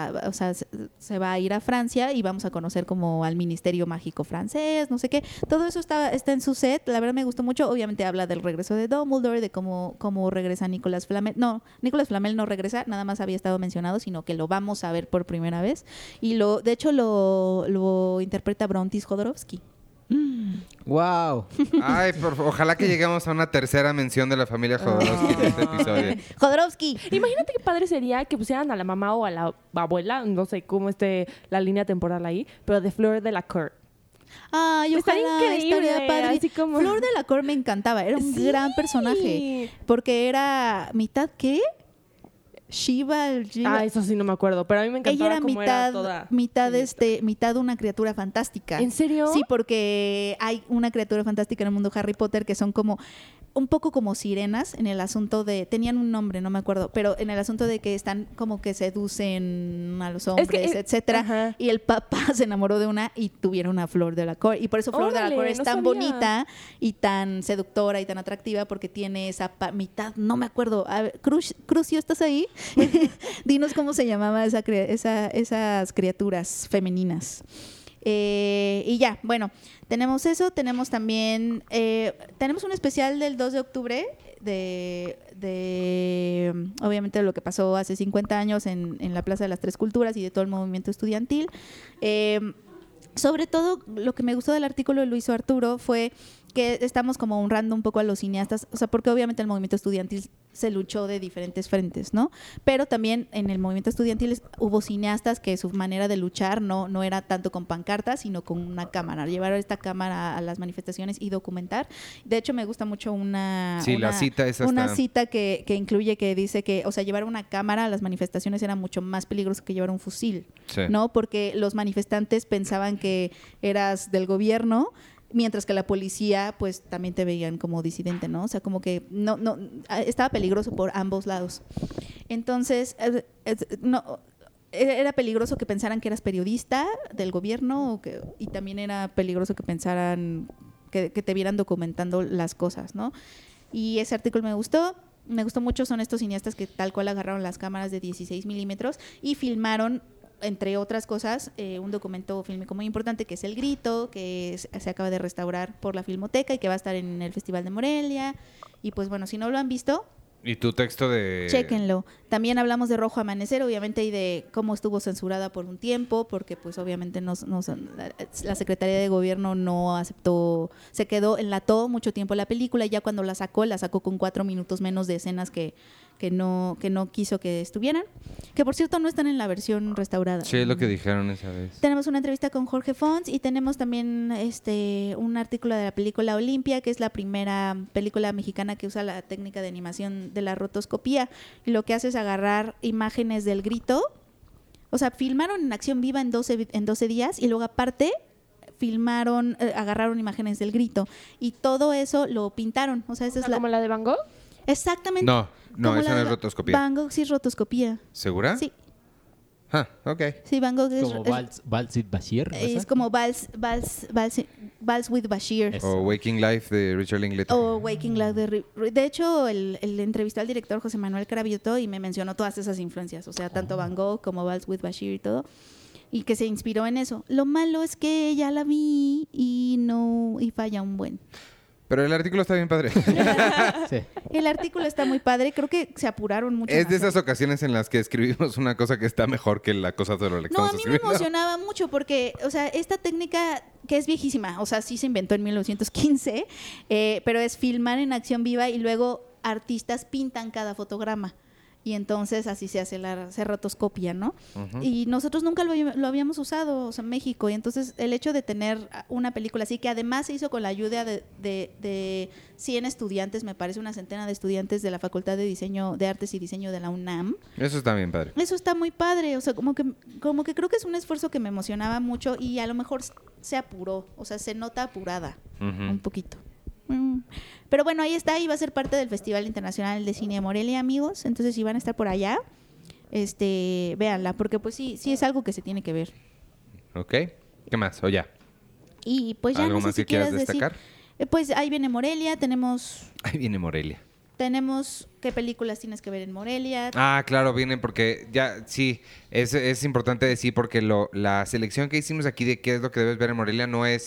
se va a ir a Francia y vamos a conocer como al Ministerio Mágico francés, no sé qué. Todo eso está en su set. La verdad me gustó mucho. Obviamente habla del regreso de Dumbledore, de cómo regresa Nicolas Flamel. No, Nicolas Flamel no regresa, nada más había estado mencionado, sino que lo vamos a ver por primera vez. Y de hecho lo interpreta Brontis Jodorowsky. Wow. Ay, ojalá que lleguemos a una tercera mención de la familia Jodorowsky en este episodio. Jodorowsky. Imagínate qué padre sería que pusieran a la mamá o a la abuela, no sé cómo esté la línea temporal ahí, pero de Fleur de la Cour. Ay, Estaría ojalá, increíble, estaría padre. así como- Flor de la Cour me encantaba, era un Sí. gran personaje. Porque era mitad, ¿qué? Shiva. Ah, eso sí no me acuerdo, pero a mí me Ella encantaba era cómo era toda. mitad una criatura fantástica. ¿En serio? Sí, porque hay una criatura fantástica en el mundo de Harry Potter que son como un poco como sirenas en el asunto de, tenían un nombre, no me acuerdo, pero en el asunto de que están como que seducen a los hombres, etcétera. ajá. Y el papá se enamoró de una y tuvieron a Flor de la Cour. Y por eso Flor de la Órale, Cour es no tan sabía. bonita y tan seductora y tan atractiva porque tiene esa mitad, no me acuerdo. A ver, Crucio, ¿estás ahí? Dinos cómo se llamaba esas criaturas femeninas. Y ya, bueno, tenemos eso, tenemos también, tenemos un especial del 2 de octubre de obviamente de lo que pasó hace 50 años en la Plaza de las Tres Culturas y de todo el movimiento estudiantil. Sobre todo, lo que me gustó del artículo de Luis Arturo fue que estamos como honrando un poco a los cineastas, o sea, porque obviamente el movimiento estudiantil se luchó de diferentes frentes, ¿no? Pero también en el movimiento estudiantil hubo cineastas que su manera de luchar no era tanto con pancartas, sino con una cámara, llevar esta cámara a las manifestaciones y documentar. De hecho, me gusta mucho una cita que incluye, que dice que, o sea, llevar una cámara a las manifestaciones era mucho más peligroso que llevar un fusil, ¿no? Porque los manifestantes pensaban que eras del gobierno, mientras que la policía pues también te veían como disidente, ¿no? O sea, como que no estaba peligroso por ambos lados. Entonces, era peligroso que pensaran que eras periodista del gobierno y también era peligroso que pensaran que te vieran documentando las cosas, ¿no? Y ese artículo me gustó mucho. Son estos cineastas que tal cual agarraron las cámaras de 16 milímetros y filmaron, entre otras cosas, un documento fílmico muy importante que es El Grito, que se acaba de restaurar por la Filmoteca y que va a estar en el Festival de Morelia. Y pues bueno, si no lo han visto, ¿y tu texto de...? chéquenlo. También hablamos de Rojo Amanecer, obviamente, y de cómo estuvo censurada por un tiempo, porque pues obviamente la Secretaría de Gobierno no aceptó, enlató mucho tiempo la película, y ya cuando la sacó con 4 minutos menos de escenas que no quiso que estuvieran, que por cierto no están en la versión restaurada. Sí, es lo que dijeron esa vez. Tenemos una entrevista con Jorge Fons y tenemos también un artículo de la película Olimpia, que es la primera película mexicana que usa la técnica de animación de la rotoscopía, y lo que hace es agarrar imágenes del Grito, o sea, filmaron en acción viva en 12 días, y luego aparte agarraron imágenes del Grito y todo eso lo pintaron. O sea, esa es ¿Como la de Van Gogh? Exactamente. No, esa no es rotoscopía. Van Gogh sí es rotoscopía. ¿Segura? Sí. Ok. Sí, Van Gogh es como Vals with Bashir. Es como Vals with Bashir. O Waking Life de Richard Linklater. O Waking Life de hecho, el entrevistó al director José Manuel Cravioto y me mencionó todas esas influencias. O sea, tanto Van Gogh como Vals with Bashir y todo. Y que se inspiró en eso. Lo malo es que ya la vi y falla un buen. Pero el artículo está bien padre. Sí. El artículo está muy padre. Creo que se apuraron mucho. Es de esas ocasiones en las que escribimos una cosa que está mejor que la cosa sobre la que No, estamos a mí escribiendo. me emocionaba mucho porque, o sea, esta técnica que es viejísima, o sea, sí se inventó en 1915, pero es filmar en acción viva y luego artistas pintan cada fotograma. Y entonces así se hace se rotoscopia, ¿no? Uh-huh. Y nosotros nunca lo habíamos usado, o sea, en México. Y entonces el hecho de tener una película así, que además se hizo con la ayuda de 100 estudiantes, me parece, una centena de estudiantes de la Facultad de Diseño, de Artes y Diseño de la UNAM. Eso está bien padre. Eso está muy padre, o sea, como que creo que es un esfuerzo que me emocionaba mucho y a lo mejor se apuró, o sea, se nota apurada un poquito. Pero bueno, ahí está, y va a ser parte del Festival Internacional de Cine de Morelia, amigos. Entonces, si van a estar por allá, véanla, porque pues sí es algo que se tiene que ver. Ok. ¿Qué más? O ya. Y pues ya ¿Algo no sé más si que quieras quieras destacar? decir. Pues ahí viene Morelia, Ahí viene Morelia. tenemos qué películas tienes que ver en Morelia. Ah, claro, vienen porque ya, sí, es importante decir porque la selección que hicimos aquí de qué es lo que debes ver en Morelia no es...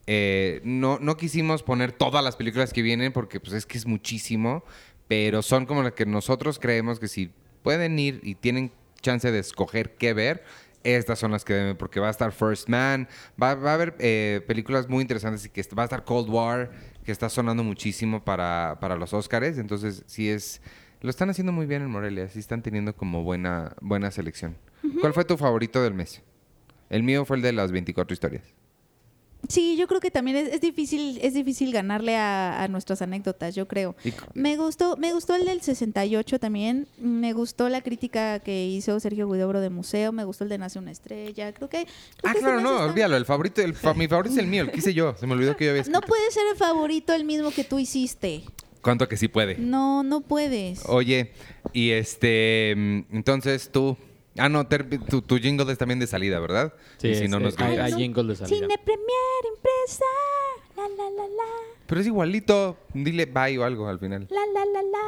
no quisimos poner todas las películas que vienen porque pues es que es muchísimo, pero son como las que nosotros creemos que si pueden ir y tienen chance de escoger qué ver, estas son las que deben, porque va a estar First Man, va a haber películas muy interesantes, y que va a estar Cold War, que está sonando muchísimo para los Óscares. Entonces lo están haciendo muy bien en Morelia, sí están teniendo como buena selección. Uh-huh. ¿Cuál fue tu favorito del mes? El mío fue el de las 24 historias. Sí, yo creo que también es difícil ganarle a nuestras anécdotas, yo creo. Me gustó el del 68 también, me gustó la crítica que hizo Sergio Guidobro de Museo, me gustó el de Nace una estrella, creo que claro, no, olvídalo, mi favorito es el mío, el que hice yo, se me olvidó que yo había escrito. No puede ser el favorito el mismo que tú hiciste. ¿Cuánto que sí puede? No puedes. Oye, y entonces tú... Ah, no, tu jingle es también de salida, ¿verdad? Sí, y si no, nos hay jingle de salida. Cine Premier, impresa, la la la la. Pero es igualito, dile bye o algo al final. La la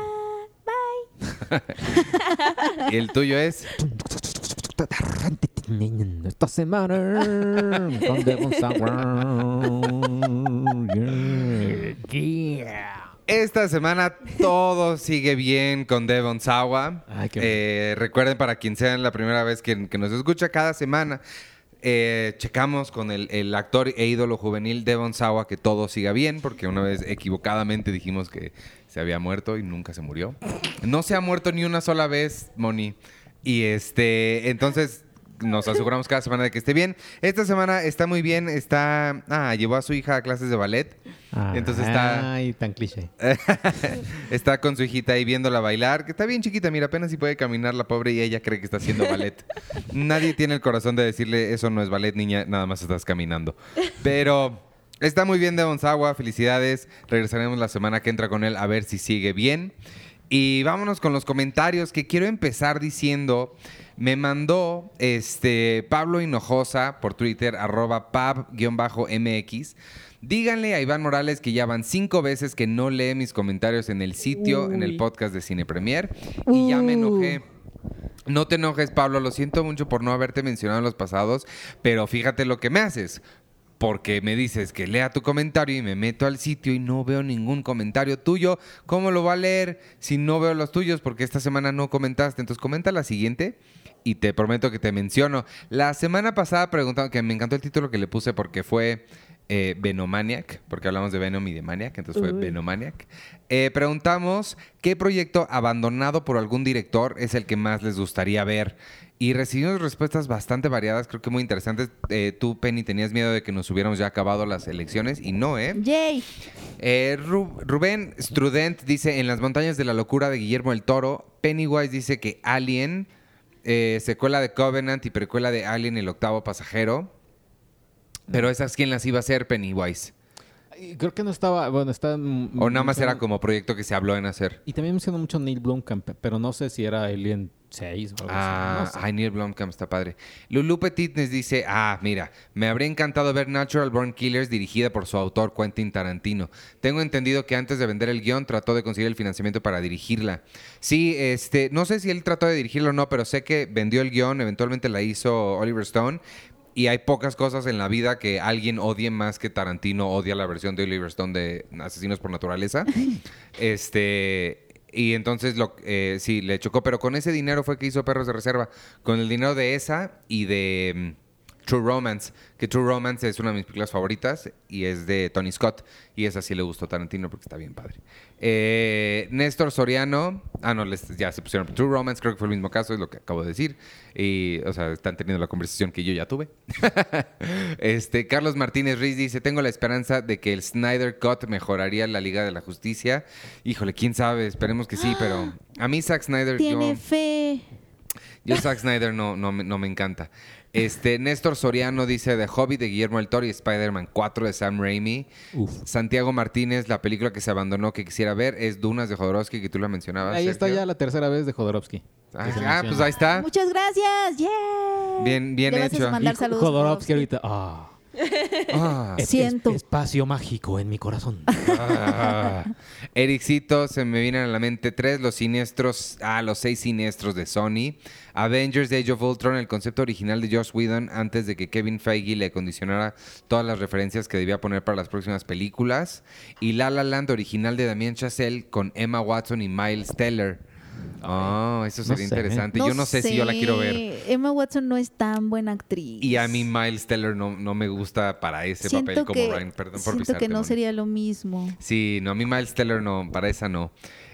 la la, bye. ¿Y el tuyo es? Esta semana con Devon Sawa. Esta semana todo sigue bien con Devon Sawa. Ay, qué Recuerden, para quien sea la primera vez que nos escucha cada semana, checamos con el actor e ídolo juvenil Devon Sawa que todo siga bien, porque una vez equivocadamente dijimos que se había muerto y nunca se murió. No se ha muerto ni una sola vez, Moni. Y entonces nos aseguramos cada semana de que esté bien. Esta semana está muy bien. Llevó a su hija a clases de ballet. Entonces está... Ay, tan cliché. Está con su hijita ahí viéndola bailar, que está bien chiquita, mira, apenas si puede caminar la pobre y ella cree que está haciendo ballet. Nadie tiene el corazón de decirle, eso no es ballet, niña, nada más estás caminando. Pero está muy bien Devon Sawa, felicidades. Regresaremos la semana que entra con él a ver si sigue bien. Y vámonos con los comentarios, que quiero empezar diciendo... Me mandó Pablo Hinojosa por Twitter, @pab_mx. Díganle a Iván Morales que ya van 5 veces que no lee mis comentarios en el sitio, en el podcast de Cine Premier. Y ya me enojé. No te enojes, Pablo. Lo siento mucho por no haberte mencionado en los pasados. Pero fíjate lo que me haces. Porque me dices que lea tu comentario y me meto al sitio y no veo ningún comentario tuyo. ¿Cómo lo va a leer si no veo los tuyos? Porque esta semana no comentaste. Entonces comenta la siguiente y te prometo que te menciono. La semana pasada preguntaron, que me encantó el título que le puse porque fue Venomaniac, porque hablamos de Venom y de Maniac, entonces fue Venomaniac. Preguntamos qué proyecto abandonado por algún director es el que más les gustaría ver. Y recibimos respuestas bastante variadas, creo que muy interesantes. Tú, Penny, tenías miedo de que nos hubiéramos ya acabado las elecciones y no, ¿eh? ¡Yay! Rubén Strudent dice, en las montañas de la locura de Guillermo del Toro. Pennywise dice que Alien, secuela de Covenant y precuela de Alien, el octavo pasajero. Pero esas, ¿quién las iba a hacer, Pennywise? Creo que no estaba... Bueno, está... O nada más era como proyecto que se habló en hacer. Y también mencionó mucho Neil Blomkamp, pero no sé si era Alien 6 o algo así. No sé. Ay, Neil Blomkamp está padre. Lulu Petit nos dice, mira, me habría encantado ver Natural Born Killers dirigida por su autor Quentin Tarantino. Tengo entendido que antes de vender el guión trató de conseguir el financiamiento para dirigirla. Sí, no sé si él trató de dirigirlo o no, pero sé que vendió el guión, eventualmente la hizo Oliver Stone. Y hay pocas cosas en la vida que alguien odie más que Tarantino odia la versión de Oliver Stone de Asesinos por Naturaleza. Y entonces sí, le chocó. Pero con ese dinero fue que hizo Perros de Reserva. Con el dinero de esa y de True Romance. Que True Romance es una de mis películas favoritas y es de Tony Scott. Y esa sí le gustó a Tarantino porque está bien padre. Néstor Soriano. Ya se pusieron True Romance. Creo que fue el mismo caso, es lo que acabo de decir. Y, o sea, están teniendo la conversación que yo ya tuve. Carlos Martínez Ruiz dice, tengo la esperanza de que el Snyder Cut mejoraría la Liga de la Justicia. Híjole, quién sabe, esperemos que sí, pero a mí Zack Snyder... Tiene fe. Yo Zack Snyder no me encanta. Néstor Soriano dice The Hobbit de Guillermo del Toro y Spider-Man 4 de Sam Raimi. Santiago Martínez, la película que se abandonó que quisiera ver es Dunas de Jodorowsky, que tú la mencionabas. Ahí está Sergio. ya la tercera vez de Jodorowsky. Pues ahí está. Muchas gracias. ¡Yeah! Bien Le vas hecho. a mandar Y saludos, Jodorowsky Jodorowsky. ahorita... Siento. Espacio mágico en mi corazón. Ericito, se me vienen a la mente 3, los 6 siniestros de Sony. Avengers Age of Ultron, el concepto original de Joss Whedon antes de que Kevin Feige le condicionara todas las referencias que debía poner para las próximas películas. Y La La Land original de Damien Chazelle con Emma Watson y Miles Teller. Eso sería interesante. Yo no sé si yo la quiero ver. Emma Watson no es tan buena actriz. Y a mí Miles Teller no me gusta para ese papel como Ryan. Perdón por siento pisarte, que no Moni. sería lo mismo. Sí, no, a mí Miles Teller no, para esa no.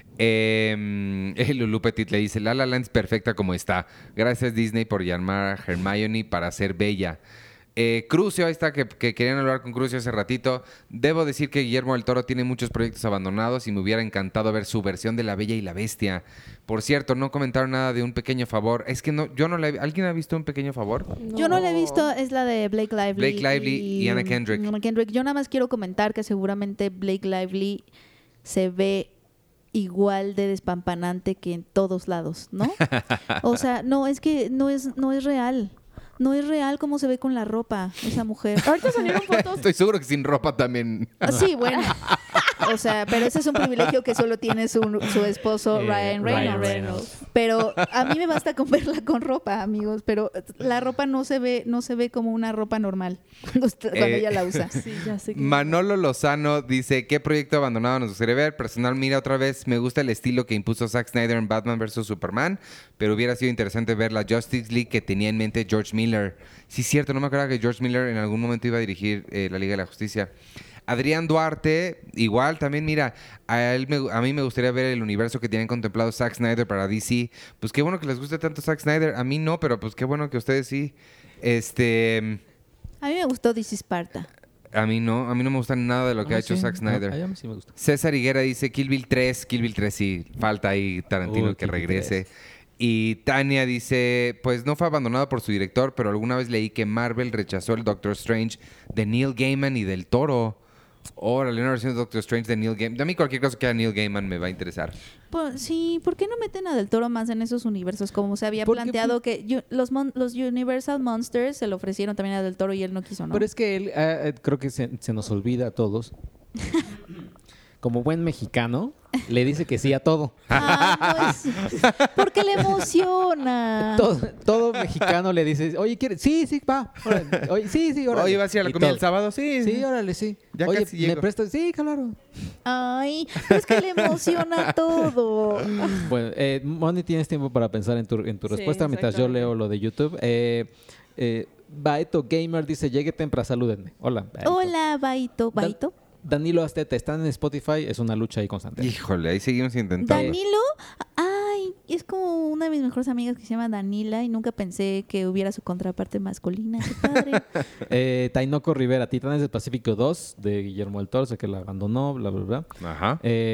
Lulu Petit le dice, La La Land es perfecta como está. Gracias Disney por llamar a Hermione para ser bella. Crucio, ahí está, que querían hablar con Crucio hace ratito. Debo decir que Guillermo del Toro tiene muchos proyectos abandonados y me hubiera encantado ver su versión de La Bella y la Bestia. Por cierto, no comentaron nada de Un Pequeño Favor. Es que yo no la he... ¿Alguien ha visto Un Pequeño Favor? Yo no la he visto, es la de Blake Lively. Blake Lively y Anna Kendrick. Yo nada más quiero comentar que seguramente Blake Lively se ve igual de despampanante que en todos lados, ¿no? O sea, no, es que no es real. No es real cómo se ve con la ropa esa mujer. Ahorita salieron fotos. Estoy seguro que sin ropa también. Sí, bueno. O sea, pero ese es un privilegio que solo tiene su esposo Ryan Reynolds. Pero a mí me basta con verla con ropa, amigos. Pero la ropa no se ve como una ropa normal cuando ella la usa. Sí, ya sé que... Manolo Lozano dice, ¿qué proyecto abandonado nos gustaría ver? Personal, mira, otra vez me gusta el estilo que impuso Zack Snyder en Batman vs. Superman, pero hubiera sido interesante ver la Justice League que tenía en mente George Miller. Sí, cierto, no me acuerdo que George Miller en algún momento iba a dirigir la Liga de la Justicia. Adrián Duarte, igual también, mira, a mí me gustaría ver el universo que tienen contemplado Zack Snyder para DC. Pues qué bueno que les guste tanto Zack Snyder. A mí no, pero pues qué bueno que ustedes sí. A mí me gustó DC Sparta. A mí no me gusta nada de lo que ha hecho sí. Zack Snyder. A mí sí me gusta. César Higuera dice Kill Bill 3 sí, falta ahí Tarantino que Kill Bill regrese. 3. Y Tania dice, pues no fue abandonado por su director, pero alguna vez leí que Marvel rechazó el Doctor Strange de Neil Gaiman y del Toro. Órale, una versión de Doctor Strange de Neil Gaiman. A mí cualquier cosa que haga Neil Gaiman me va a interesar. Pues, sí, ¿por qué no meten a Del Toro más en esos universos? Como se había Porque, planteado que los Universal Monsters se lo ofrecieron también a Del Toro y él no quiso, ¿no? Pero es que él, creo que se nos olvida a todos. Como buen mexicano, le dice que sí a todo. Porque le emociona. Todo mexicano le dice, oye, ¿quieres? Sí, va. Órale. Oye, sí, órale. Oye, ¿vas a ir a la Y comida todo. el sábado? Sí. Sí, órale, sí. Ya Oye, casi ¿me llego. prestas? Sí, claro. Ay, es que le emociona todo. Bueno, Moni, tienes tiempo para pensar en tu respuesta mientras yo exactamente. leo lo de YouTube. Baeto Gamer dice, llegue temprano, salúdenme. Hola. Baeto. Hola, Baito. ¿Baito? Danilo Astete, están en Spotify, es una lucha ahí constante. Híjole, ahí seguimos intentando. Danilo, ay, es como una de mis mejores amigas que se llama Danila y nunca pensé que hubiera su contraparte masculina. Qué padre. Tainoco Rivera, Titanes del Pacífico 2 de Guillermo del Toro, sé que la abandonó, bla, bla, bla. Ajá.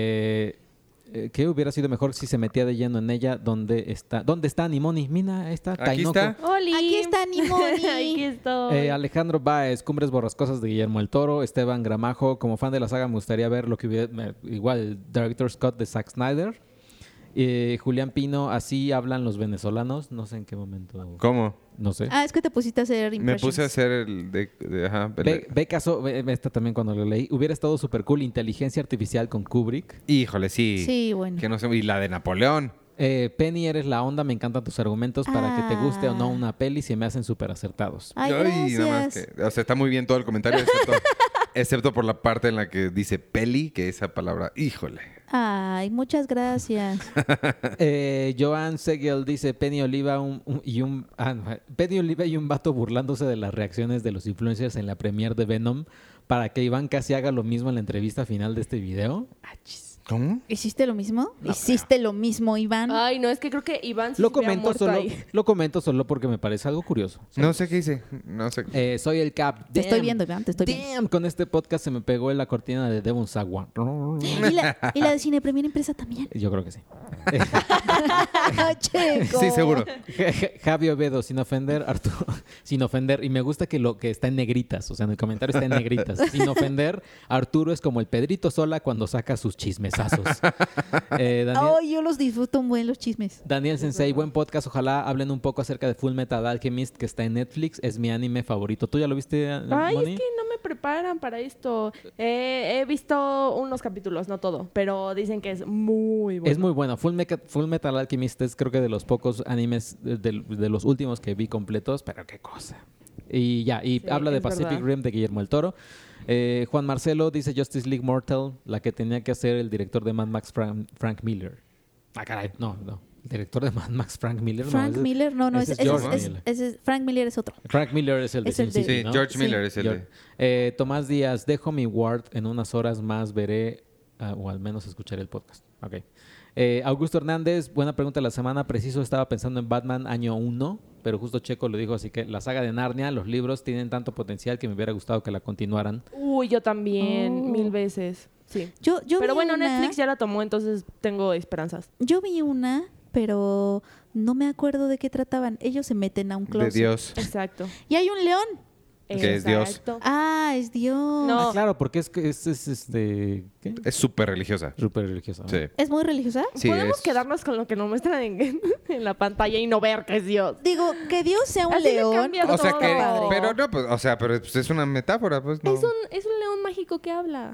¿Qué hubiera sido mejor si se metía de lleno en ella? ¿Dónde está Animoni? Mira, ahí está Aquí Tainoco. está. ¡Oli! Aquí está Nimoni. Aquí estoy. Alejandro Baez, Cumbres Borrascosas de Guillermo del Toro. Esteban Gramajo, como fan de la saga me gustaría ver lo que hubiera, igual el Director Scott de Zack Snyder. Julián Pino, así hablan los venezolanos. No sé en qué momento. ¿Cómo? No sé. Es que te pusiste a hacer Me impressions. puse a hacer el de ajá. Esta también cuando lo leí. Hubiera estado súper cool Inteligencia Artificial con Kubrick. Híjole, sí. Sí, bueno. Que no sé, y la de Napoleón. Penny, eres la onda. Me encantan tus argumentos para que te guste o no una peli. Se me hacen súper acertados. Ay, Nada más gracias. que, o sea, está muy bien todo el comentario, excepto por la parte en la que dice peli, que esa palabra, híjole. Ay, muchas gracias. Joan Segel dice Penny Oliva Penny Oliva y un vato burlándose de las reacciones de los influencers en la premiere de Venom para que Iván casi haga lo mismo en la entrevista final de este video. ¿Cómo? ¿Hiciste lo mismo? ¿Hiciste lo mismo, Iván? Ay, no, es que creo que Iván sí Lo se hubiera comento solo porque me parece algo curioso. No sé qué hice. No sé. Soy el Cap. Te estoy viendo, Iván, te estoy viendo. Damn, con este podcast se me pegó en la cortina de Devon Sawa. Y la de Cine Premier Empresa también. Yo creo que sí. Checo. Sí, seguro. Javi Ovedo, sin ofender, Arturo, sin ofender, y me gusta que lo que está en negritas, o sea, en el comentario está en negritas. Sin ofender, Arturo es como el Pedrito Sola cuando saca sus chismesazos. Ay, yo los disfruto muy los chismes. Daniel Sensei, buen podcast. Ojalá hablen un poco acerca de Full Metal Alchemist, que está en Netflix. Es mi anime favorito. ¿Tú ya lo viste, Ay, Moni? es que no me preparan para esto. He visto unos capítulos, no todo, pero dicen que es muy bueno. Es muy bueno. Full Metal Alchemist es creo que de los pocos animes de los últimos que vi completos, pero qué cosa. Y ya, y Sí, habla de es Pacific verdad. Rim de Guillermo del Toro. Juan Marcelo dice Justice League Mortal, la que tenía que hacer el director de Mad Max, Frank Miller. Ah, caray, no. El director de Mad Max, Frank Miller. Frank Miller, no, ese es George Miller. Frank Miller es otro. Frank Miller es el de Es el Sin de- City, Sí, ¿no? George Sí. Miller es el de... Tomás Díaz, dejo mi Word en unas horas más, veré, o al menos escucharé el podcast. Ok. Augusto Hernández, buena pregunta de la semana. Preciso estaba pensando en Batman año 1, pero justo Checo lo dijo, así que la saga de Narnia, los libros tienen tanto potencial que me hubiera gustado que la continuaran. Uy, yo también, Oh. 1000 veces. Sí. Yo Pero vi bueno, una- Netflix ya la tomó, entonces tengo esperanzas. Yo vi una, pero no me acuerdo de qué trataban. Ellos se meten a un De closet. Dios. Exacto. Y hay un león. Que es Dios. Exacto. Ah, es Dios. No. Ah, claro, porque es ¿qué? Es súper religiosa. Súper religiosa. ¿no? Sí. ¿Es muy religiosa? Sí, Podemos es- quedarnos con lo que nos muestran en la pantalla y no ver que es Dios. Digo, que Dios sea un Así le león. cambia O sea todo. que... Padre. Pero no, pues, o sea, pero pues, es una metáfora, pues no. Es un león mágico que habla.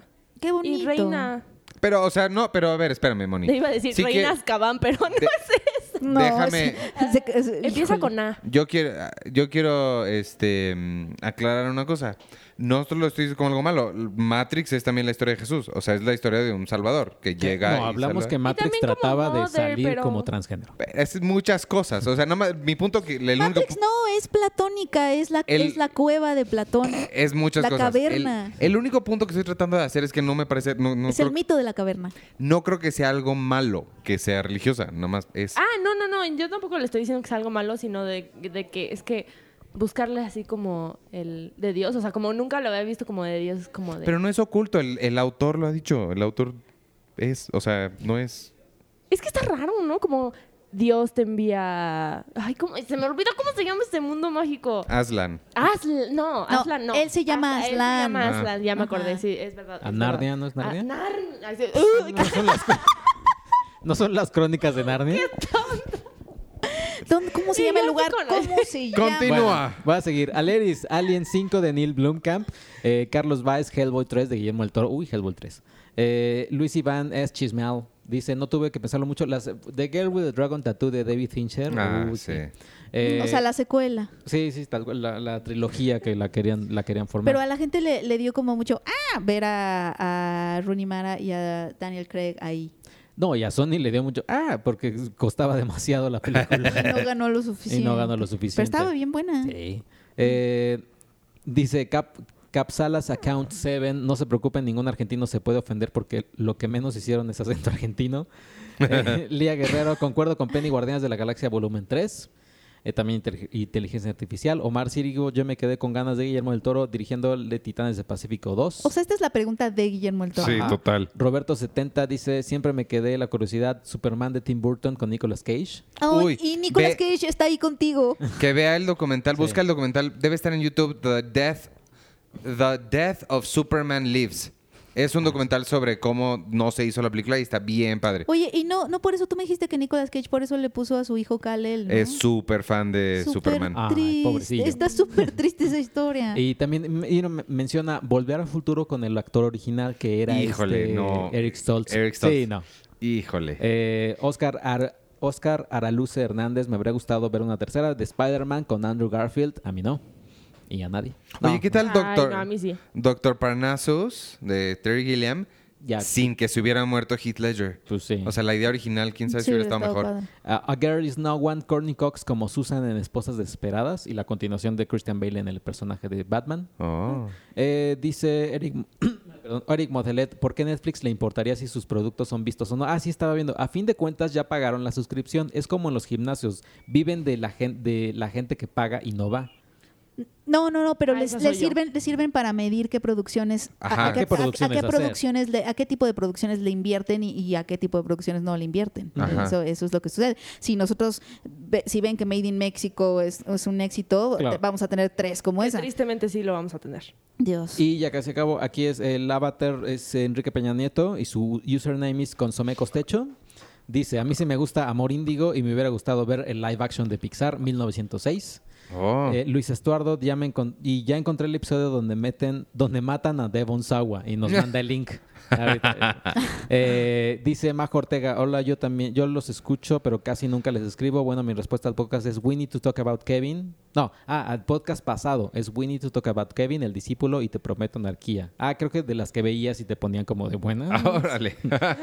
Qué bonito. Y Reina. Pero, o sea, no, pero a ver, espérame, Moni. Le iba a decir Sí que- Reina Azkaban, pero no De- es eso. No, Déjame- Empieza híjole. con A. Yo quiero aclarar una cosa. No solo lo estoy diciendo como algo malo. Matrix es también la historia de Jesús. O sea, es la historia de un salvador que llega No, y hablamos salva. que Matrix también como trataba de Mother, salir pero- como transgénero. Es muchas cosas. O sea, mi punto que el único Matrix no, es platónica, es la cueva de Platón. es muchas La cosas. caverna. El único punto que estoy tratando de hacer es que no me parece no Es creo, el mito de la caverna. no creo que sea algo malo que sea religiosa, nomás es No, yo tampoco le estoy diciendo que sea algo malo, sino de que es que buscarle así como el de Dios, o sea, como nunca lo había visto como de Dios, es como de... pero no es oculto, el autor lo ha dicho, el autor es, o sea, no es Es que está raro, ¿no? Como Dios te envía... Ay, se me olvidó cómo se llama este mundo mágico. Aslan. Aslan, No, Aslan no. él se llama Él se Aslan. llama Aslan, ya me Ajá. acordé, sí, es verdad. ¿A es Narnia verdad. no es Narnia? A Narnia. Ay, sí. No son las, ¿no son las crónicas de Narnia? ¿Cómo se Sí, llama el yo sí lugar? conozco. ¿Cómo se llama? Continúa. Bueno, voy a seguir. Aleris, Alien 5 de Neil Blomkamp. Carlos Baez, Hellboy 3 de Guillermo del Toro. Uy, Hellboy 3. Luis Iván S. Chismeal. Dice, no tuve que pensarlo mucho. The Girl with the Dragon Tattoo de David Fincher. Ah, Uy, sí. O sea, la secuela. Sí, tal cual, la trilogía que la querían formar. Pero a la gente le dio como mucho ver a Rooney Mara y a Daniel Craig ahí. No, y a Sony le dio mucho... porque costaba demasiado la película. No ganó lo suficiente. Y no ganó lo suficiente. Pero estaba bien buena. Sí. Dice Capsalas Account 7, no se preocupen, ningún argentino se puede ofender porque lo que menos hicieron es acento argentino. Lía Guerrero, concuerdo con Penny, Guardianes de la Galaxia Volumen 3. También Inteligencia Artificial. Omar Sirigo, yo me quedé con ganas de Guillermo del Toro dirigiendo el de Titanes de Pacífico 2. O sea, esta es la pregunta de Guillermo del Toro. Sí, Ajá. total. Roberto 70 dice, siempre me quedé la curiosidad, Superman de Tim Burton con Nicolas Cage. Ay, Uy, y Nicolas ve- Cage está ahí contigo. Que vea el documental, Sí. busca el documental, debe estar en YouTube, The Death of Superman Lives. Es un documental sobre cómo no se hizo la película y está bien padre. Oye, y no por eso tú me dijiste que Nicolas Cage por eso le puso a su hijo Kal-El, ¿no? Es súper fan de Súper Superman. Ay, triste. pobrecillo. Está súper triste esa historia. Y también menciona Volver al Futuro con el actor original que era Híjole, no. Eric Stoltz. Eric Stoltz. Sí, no. Híjole. Oscar Araluce Hernández, me habría gustado ver una tercera de Spider-Man con Andrew Garfield. A mí no. Y a nadie. Oye, No, ¿qué tal Ay, no, a mí sí. Doctor Parnassus de Terry Gilliam? Ya. Sin que se hubiera muerto Heath Ledger. Pues sí. O sea, la idea original, quién sabe Sí, si hubiera estado mejor. padre. A Girl Is No One, Courtney Cox como Susan en Esposas Desesperadas y la continuación de Christian Bale en el personaje de Batman. Oh. Dice Eric Modelet, ¿por qué Netflix le importaría si sus productos son vistos o no? Sí, estaba viendo. A fin de cuentas ya pagaron la suscripción. Es como en los gimnasios. Viven de la gente que paga y no va. No, pero esa les soy yo. sirven para medir qué producciones, Ajá. ¿Qué producciones hacer? a qué tipo de producciones le invierten y a qué tipo de producciones no le invierten. Ajá. Eso es lo que sucede. Si nosotros, si ven que Made in México es un éxito, Claro. vamos a tener 3 como esa. Tristemente sí lo vamos a tener. Dios. Y ya casi acabo, aquí es el avatar, es Enrique Peña Nieto y su username es Consomé Costecho. Dice, a mí sí me gusta Amor Índigo y me hubiera gustado ver el live action de Pixar 1906. Oh. Luis Estuardo, ya encontré el episodio donde matan a Devon Sawa y nos manda el link. Ahorita. Dice Majo Ortega, hola, yo los escucho, pero casi nunca les escribo. Bueno, mi respuesta al podcast es We Need to Talk About Kevin. No, al podcast pasado es We Need to Talk About Kevin, el discípulo, y te prometo anarquía. Creo que de las que veías y te ponían como de buena. Órale.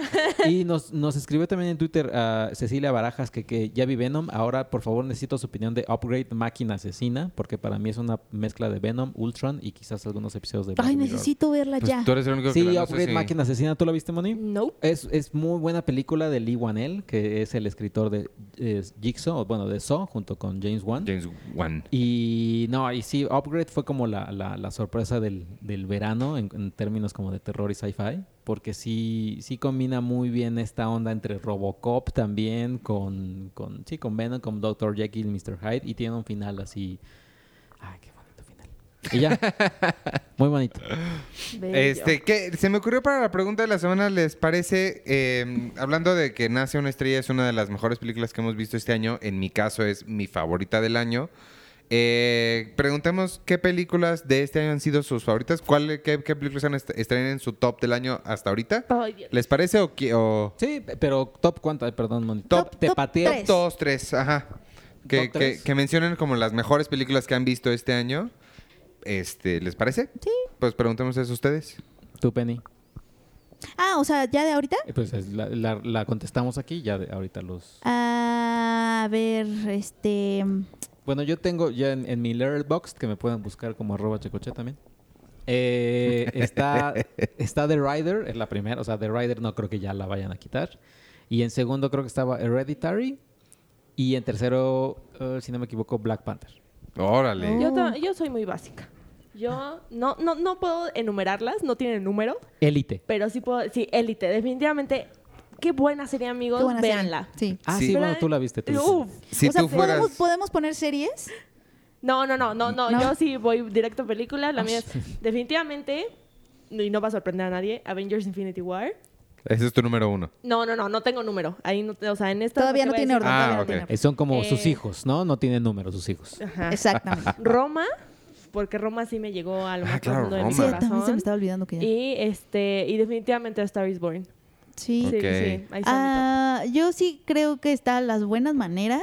Y nos escribió también en Twitter Cecilia Barajas que ya vi Venom. Ahora, por favor, necesito su opinión de Upgrade Máquina Asesina, porque para mí es una mezcla de Venom, Ultron y quizás algunos episodios de Black Ay, Mirror. necesito verla Pues ya. tú eres el único que Sí, la no sé Upgrade si- Máquina Asesina. ¿Tú la viste, Moni? No. Es muy buena película de Lee Wanell, que es el escritor de Jigsaw, de Saw, junto con James Wan. James Wan. Y sí, Upgrade fue como la sorpresa del verano en términos como de terror y sci-fi, porque sí combina muy bien esta onda entre Robocop también con Venom, con Dr. Jekyll y Mr. Hyde, y tiene un final así... Ay, qué bonito final. Y ya, muy bonito. Bello. ¿Qué se me ocurrió para la pregunta de la semana? ¿Les parece, hablando de que Nace una estrella es una de las mejores películas que hemos visto este año, en mi caso es mi favorita del año, Preguntemos qué películas de este año han sido sus favoritas. ¿Qué películas están en su top del año hasta ahorita? Ay, Dios. ¿Les parece o Sí, pero top cuánto, ay, perdón, Moni. Top Te pateé. tres. 2, 3? Ajá. Que, Top tres. que mencionen como las mejores películas que han visto este año. ¿Les parece? Sí. Pues preguntemos eso a ustedes. Tú, Penny. Ah, o sea, ¿ya de ahorita? Pues la contestamos aquí, ya ahorita los... A ver, Bueno, yo tengo ya en mi Letterboxd, que me pueden buscar como @checoche también. Está The Rider, es la primera. O sea, The Rider no creo que ya la vayan a quitar. Y en segundo creo que estaba Hereditary. Y en tercero, si no me equivoco, Black Panther. Órale. Oh. Yo soy muy básica. Yo no puedo enumerarlas, no tienen número, Élite. pero sí puedo... Sí, Élite, definitivamente. Qué buena serie, amigos. Qué buena serie. Véanla. Sí. Ah, Sí. sí, bueno, ¿Verdad? tú la viste. Tú. Uf. Si o sea, tú fueras... ¿podemos poner series? No. No. Yo sí voy directo a película. La mía es definitivamente, y no va a sorprender a nadie, Avengers Infinity War. Ese es tu número 1. No tengo número. Ahí no, o sea, en esta Todavía no voy a tiene decir- orden. Ah, todavía no ok. tiene orden. Son como sus Eh, hijos, ¿no? No tienen números sus hijos. Ajá. Exactamente. Roma, porque Roma sí me llegó a lo más claro, profundo de mi Roma. Sí, también se me corazón. estaba olvidando que ya. Y definitivamente A Star is Born. Sí. Ok. Sí, ahí está Yo sí creo que está Las Buenas Maneras.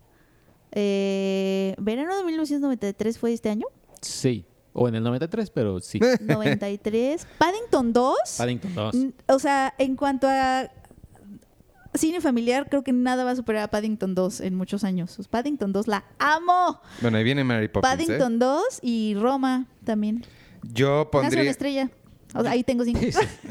Verano de 1993 fue este año. Sí. O en el 93, pero sí. 93. Paddington 2. Paddington 2. O sea, en cuanto a cine familiar, creo que nada va a superar a Paddington 2 en muchos años. Paddington 2 la amo. Bueno, ahí viene Mary Poppins, Paddington 2 y Roma también. Yo Nace una pondría... estrella. O sea, ahí tengo 5.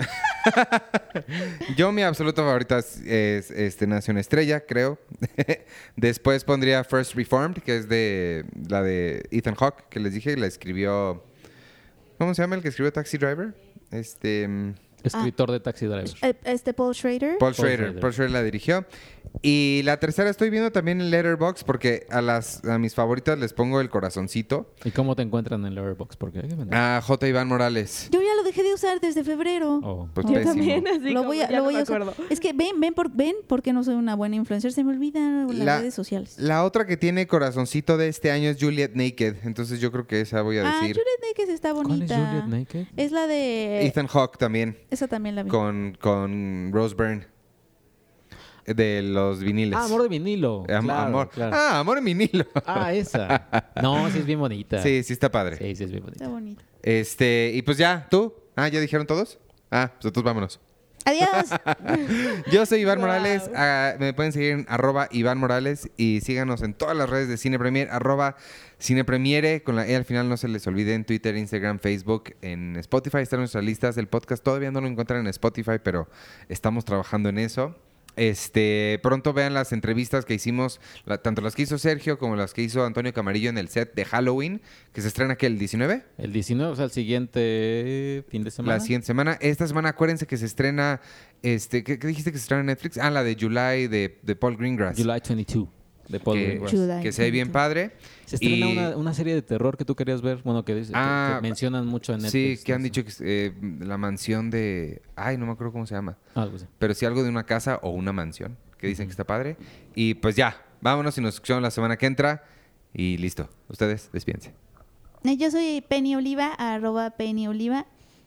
Yo mi absoluta favorita es Nace una estrella, creo. Después pondría First Reformed, que es de la de Ethan Hawke, que les dije, la escribió... ¿Cómo se llama el que escribió Taxi Driver? Escritor de Taxi Driver. Paul Schrader. Paul Schrader la dirigió. Y la tercera estoy viendo también en Letterboxd porque a mis favoritas les pongo el corazoncito. ¿Y cómo te encuentran en Letterboxd? Porque hay que vender. A J. Iván Morales. Yo ya lo dejé de usar desde febrero. Oh. Pues Yo pésimo. también, así Lo como voy a, ya lo no voy me a usar. acuerdo. Es que ven por qué no soy una buena influencer. Se me olvidan las redes sociales. La otra que tiene corazoncito de este año es Juliet Naked. Entonces yo creo que esa voy a decir. Juliet Naked está ¿Cuál bonita. es Juliet Naked? Es la de... Ethan Hawke también. Esa también la vi. Con Rose Byrne. De los viniles. Ah, Amor de vinilo. Claro, Amor. claro. Ah, Amor en vinilo. Ah, esa. No, sí es bien bonita. Sí, sí está padre. Sí, sí es bien bonita. Está bonita. Y pues ya, ¿tú? Ah, ¿ya dijeron todos? Ah, pues entonces vámonos. Adiós. Yo soy Iván Wow. Morales. Me pueden seguir en @Iván Morales y síganos en todas las redes de Cine Premier, @Cinepremiere, con la E al final, no se les olvide, en Twitter, Instagram, Facebook, en Spotify están nuestras listas. El podcast todavía no lo encuentran en Spotify, pero estamos trabajando en eso. Pronto vean las entrevistas que hicimos, tanto las que hizo Sergio como las que hizo Antonio Camarillo en el set de Halloween, que se estrena aquí el 19. El 19, o sea, el siguiente fin de semana. La siguiente semana. Esta semana acuérdense que se estrena, ¿qué dijiste que se estrena en Netflix? Ah, la de July de Paul Greengrass. July 22, de Paul que, Greengrass. July. que se ve bien padre. Se estrena Y- una serie de terror que tú querías ver. Bueno, que mencionan mucho en Netflix. Sí, que han ¿no? dicho que la mansión de... Ay, no me acuerdo cómo se llama. Algo así. Pero sí algo de una casa o una mansión, que dicen que está padre. Y pues ya, vámonos y nos escuchamos la semana que entra. Y listo. Ustedes, despídense. Yo soy Penny Oliva, @Penny Oliva.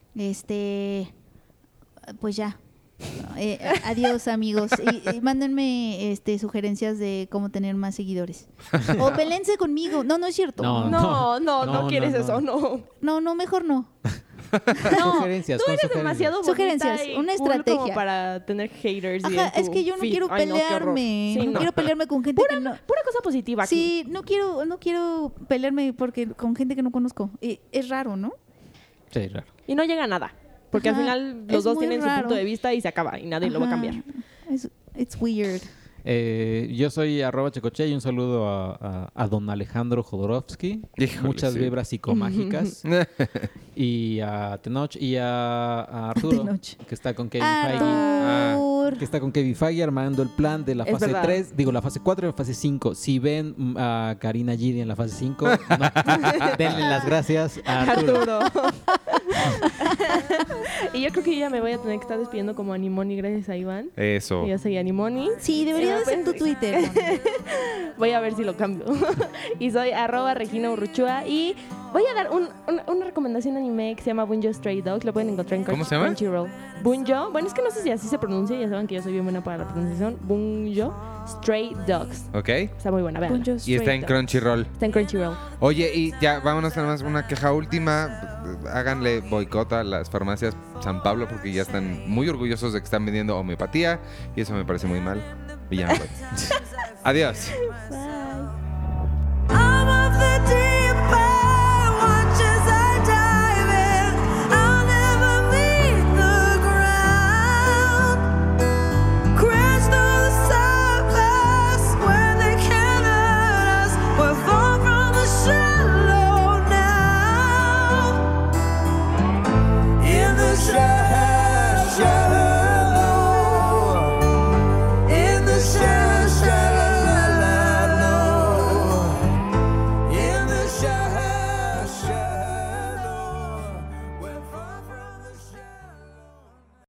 Pues ya. Adiós, amigos. Y mándenme sugerencias de cómo tener más seguidores. O pelense conmigo. No, no es cierto. No, No quieres no. eso, no. No, mejor no. No, Sugerencias, tú con eres sugerencias. demasiado bonita Sugerencias, y una cool estrategia. como para tener haters. y Ajá, en tu es que yo no feed. quiero Ay, no, qué horror. pelearme. Sí, no quiero pelearme con gente que no... Pura cosa positiva aquí. Sí, no quiero pelearme con gente que no conozco. Es raro, ¿no? Sí, raro. Y no llega a nada. Porque Ajá, al final es los dos muy tienen su raro. punto de vista y se acaba. Y nadie lo va a Ajá. cambiar. It's weird. Yo soy @Checoche y un saludo a don Alejandro Jodorowsky. Híjole, Muchas sí. vibras psicomágicas. Y a Tenoch y a Arturo, Tenoch. que está con Kevin Feige. Artur. Que está con Kevin Feige armando el plan de la Es fase verdad. 3, la fase 4 y la fase 5. Si ven a Karina Gidi en la fase 5, denle las gracias a Arturo. Arturo. Y yo creo que ya me voy a tener que estar despidiendo como Animoni gracias a Iván. Eso. Yo soy Animoni. Sí, debería de ser tu Twitter. Voy a ver si lo cambio. Y soy @ReginaUrruchua. Y voy a dar una recomendación anime que se llama Bunjo Stray Dogs. Lo pueden encontrar en ¿Cómo se llama? Crunchyroll. Bunjo. Bueno, es que no sé si así se pronuncia. Ya saben que yo soy bien buena para la pronunciación. Bunjo Stray Dogs. ¿Ok? Está muy buena, vean. Bunjo Y está en Crunchyroll. Está en Crunchyroll. Oye, y ya, vámonos nada más una queja última. Háganle boicot a las farmacias San Pablo porque ya están muy orgullosos de que están vendiendo homeopatía y eso me parece muy mal. Y ya me voy. Adiós. Bye.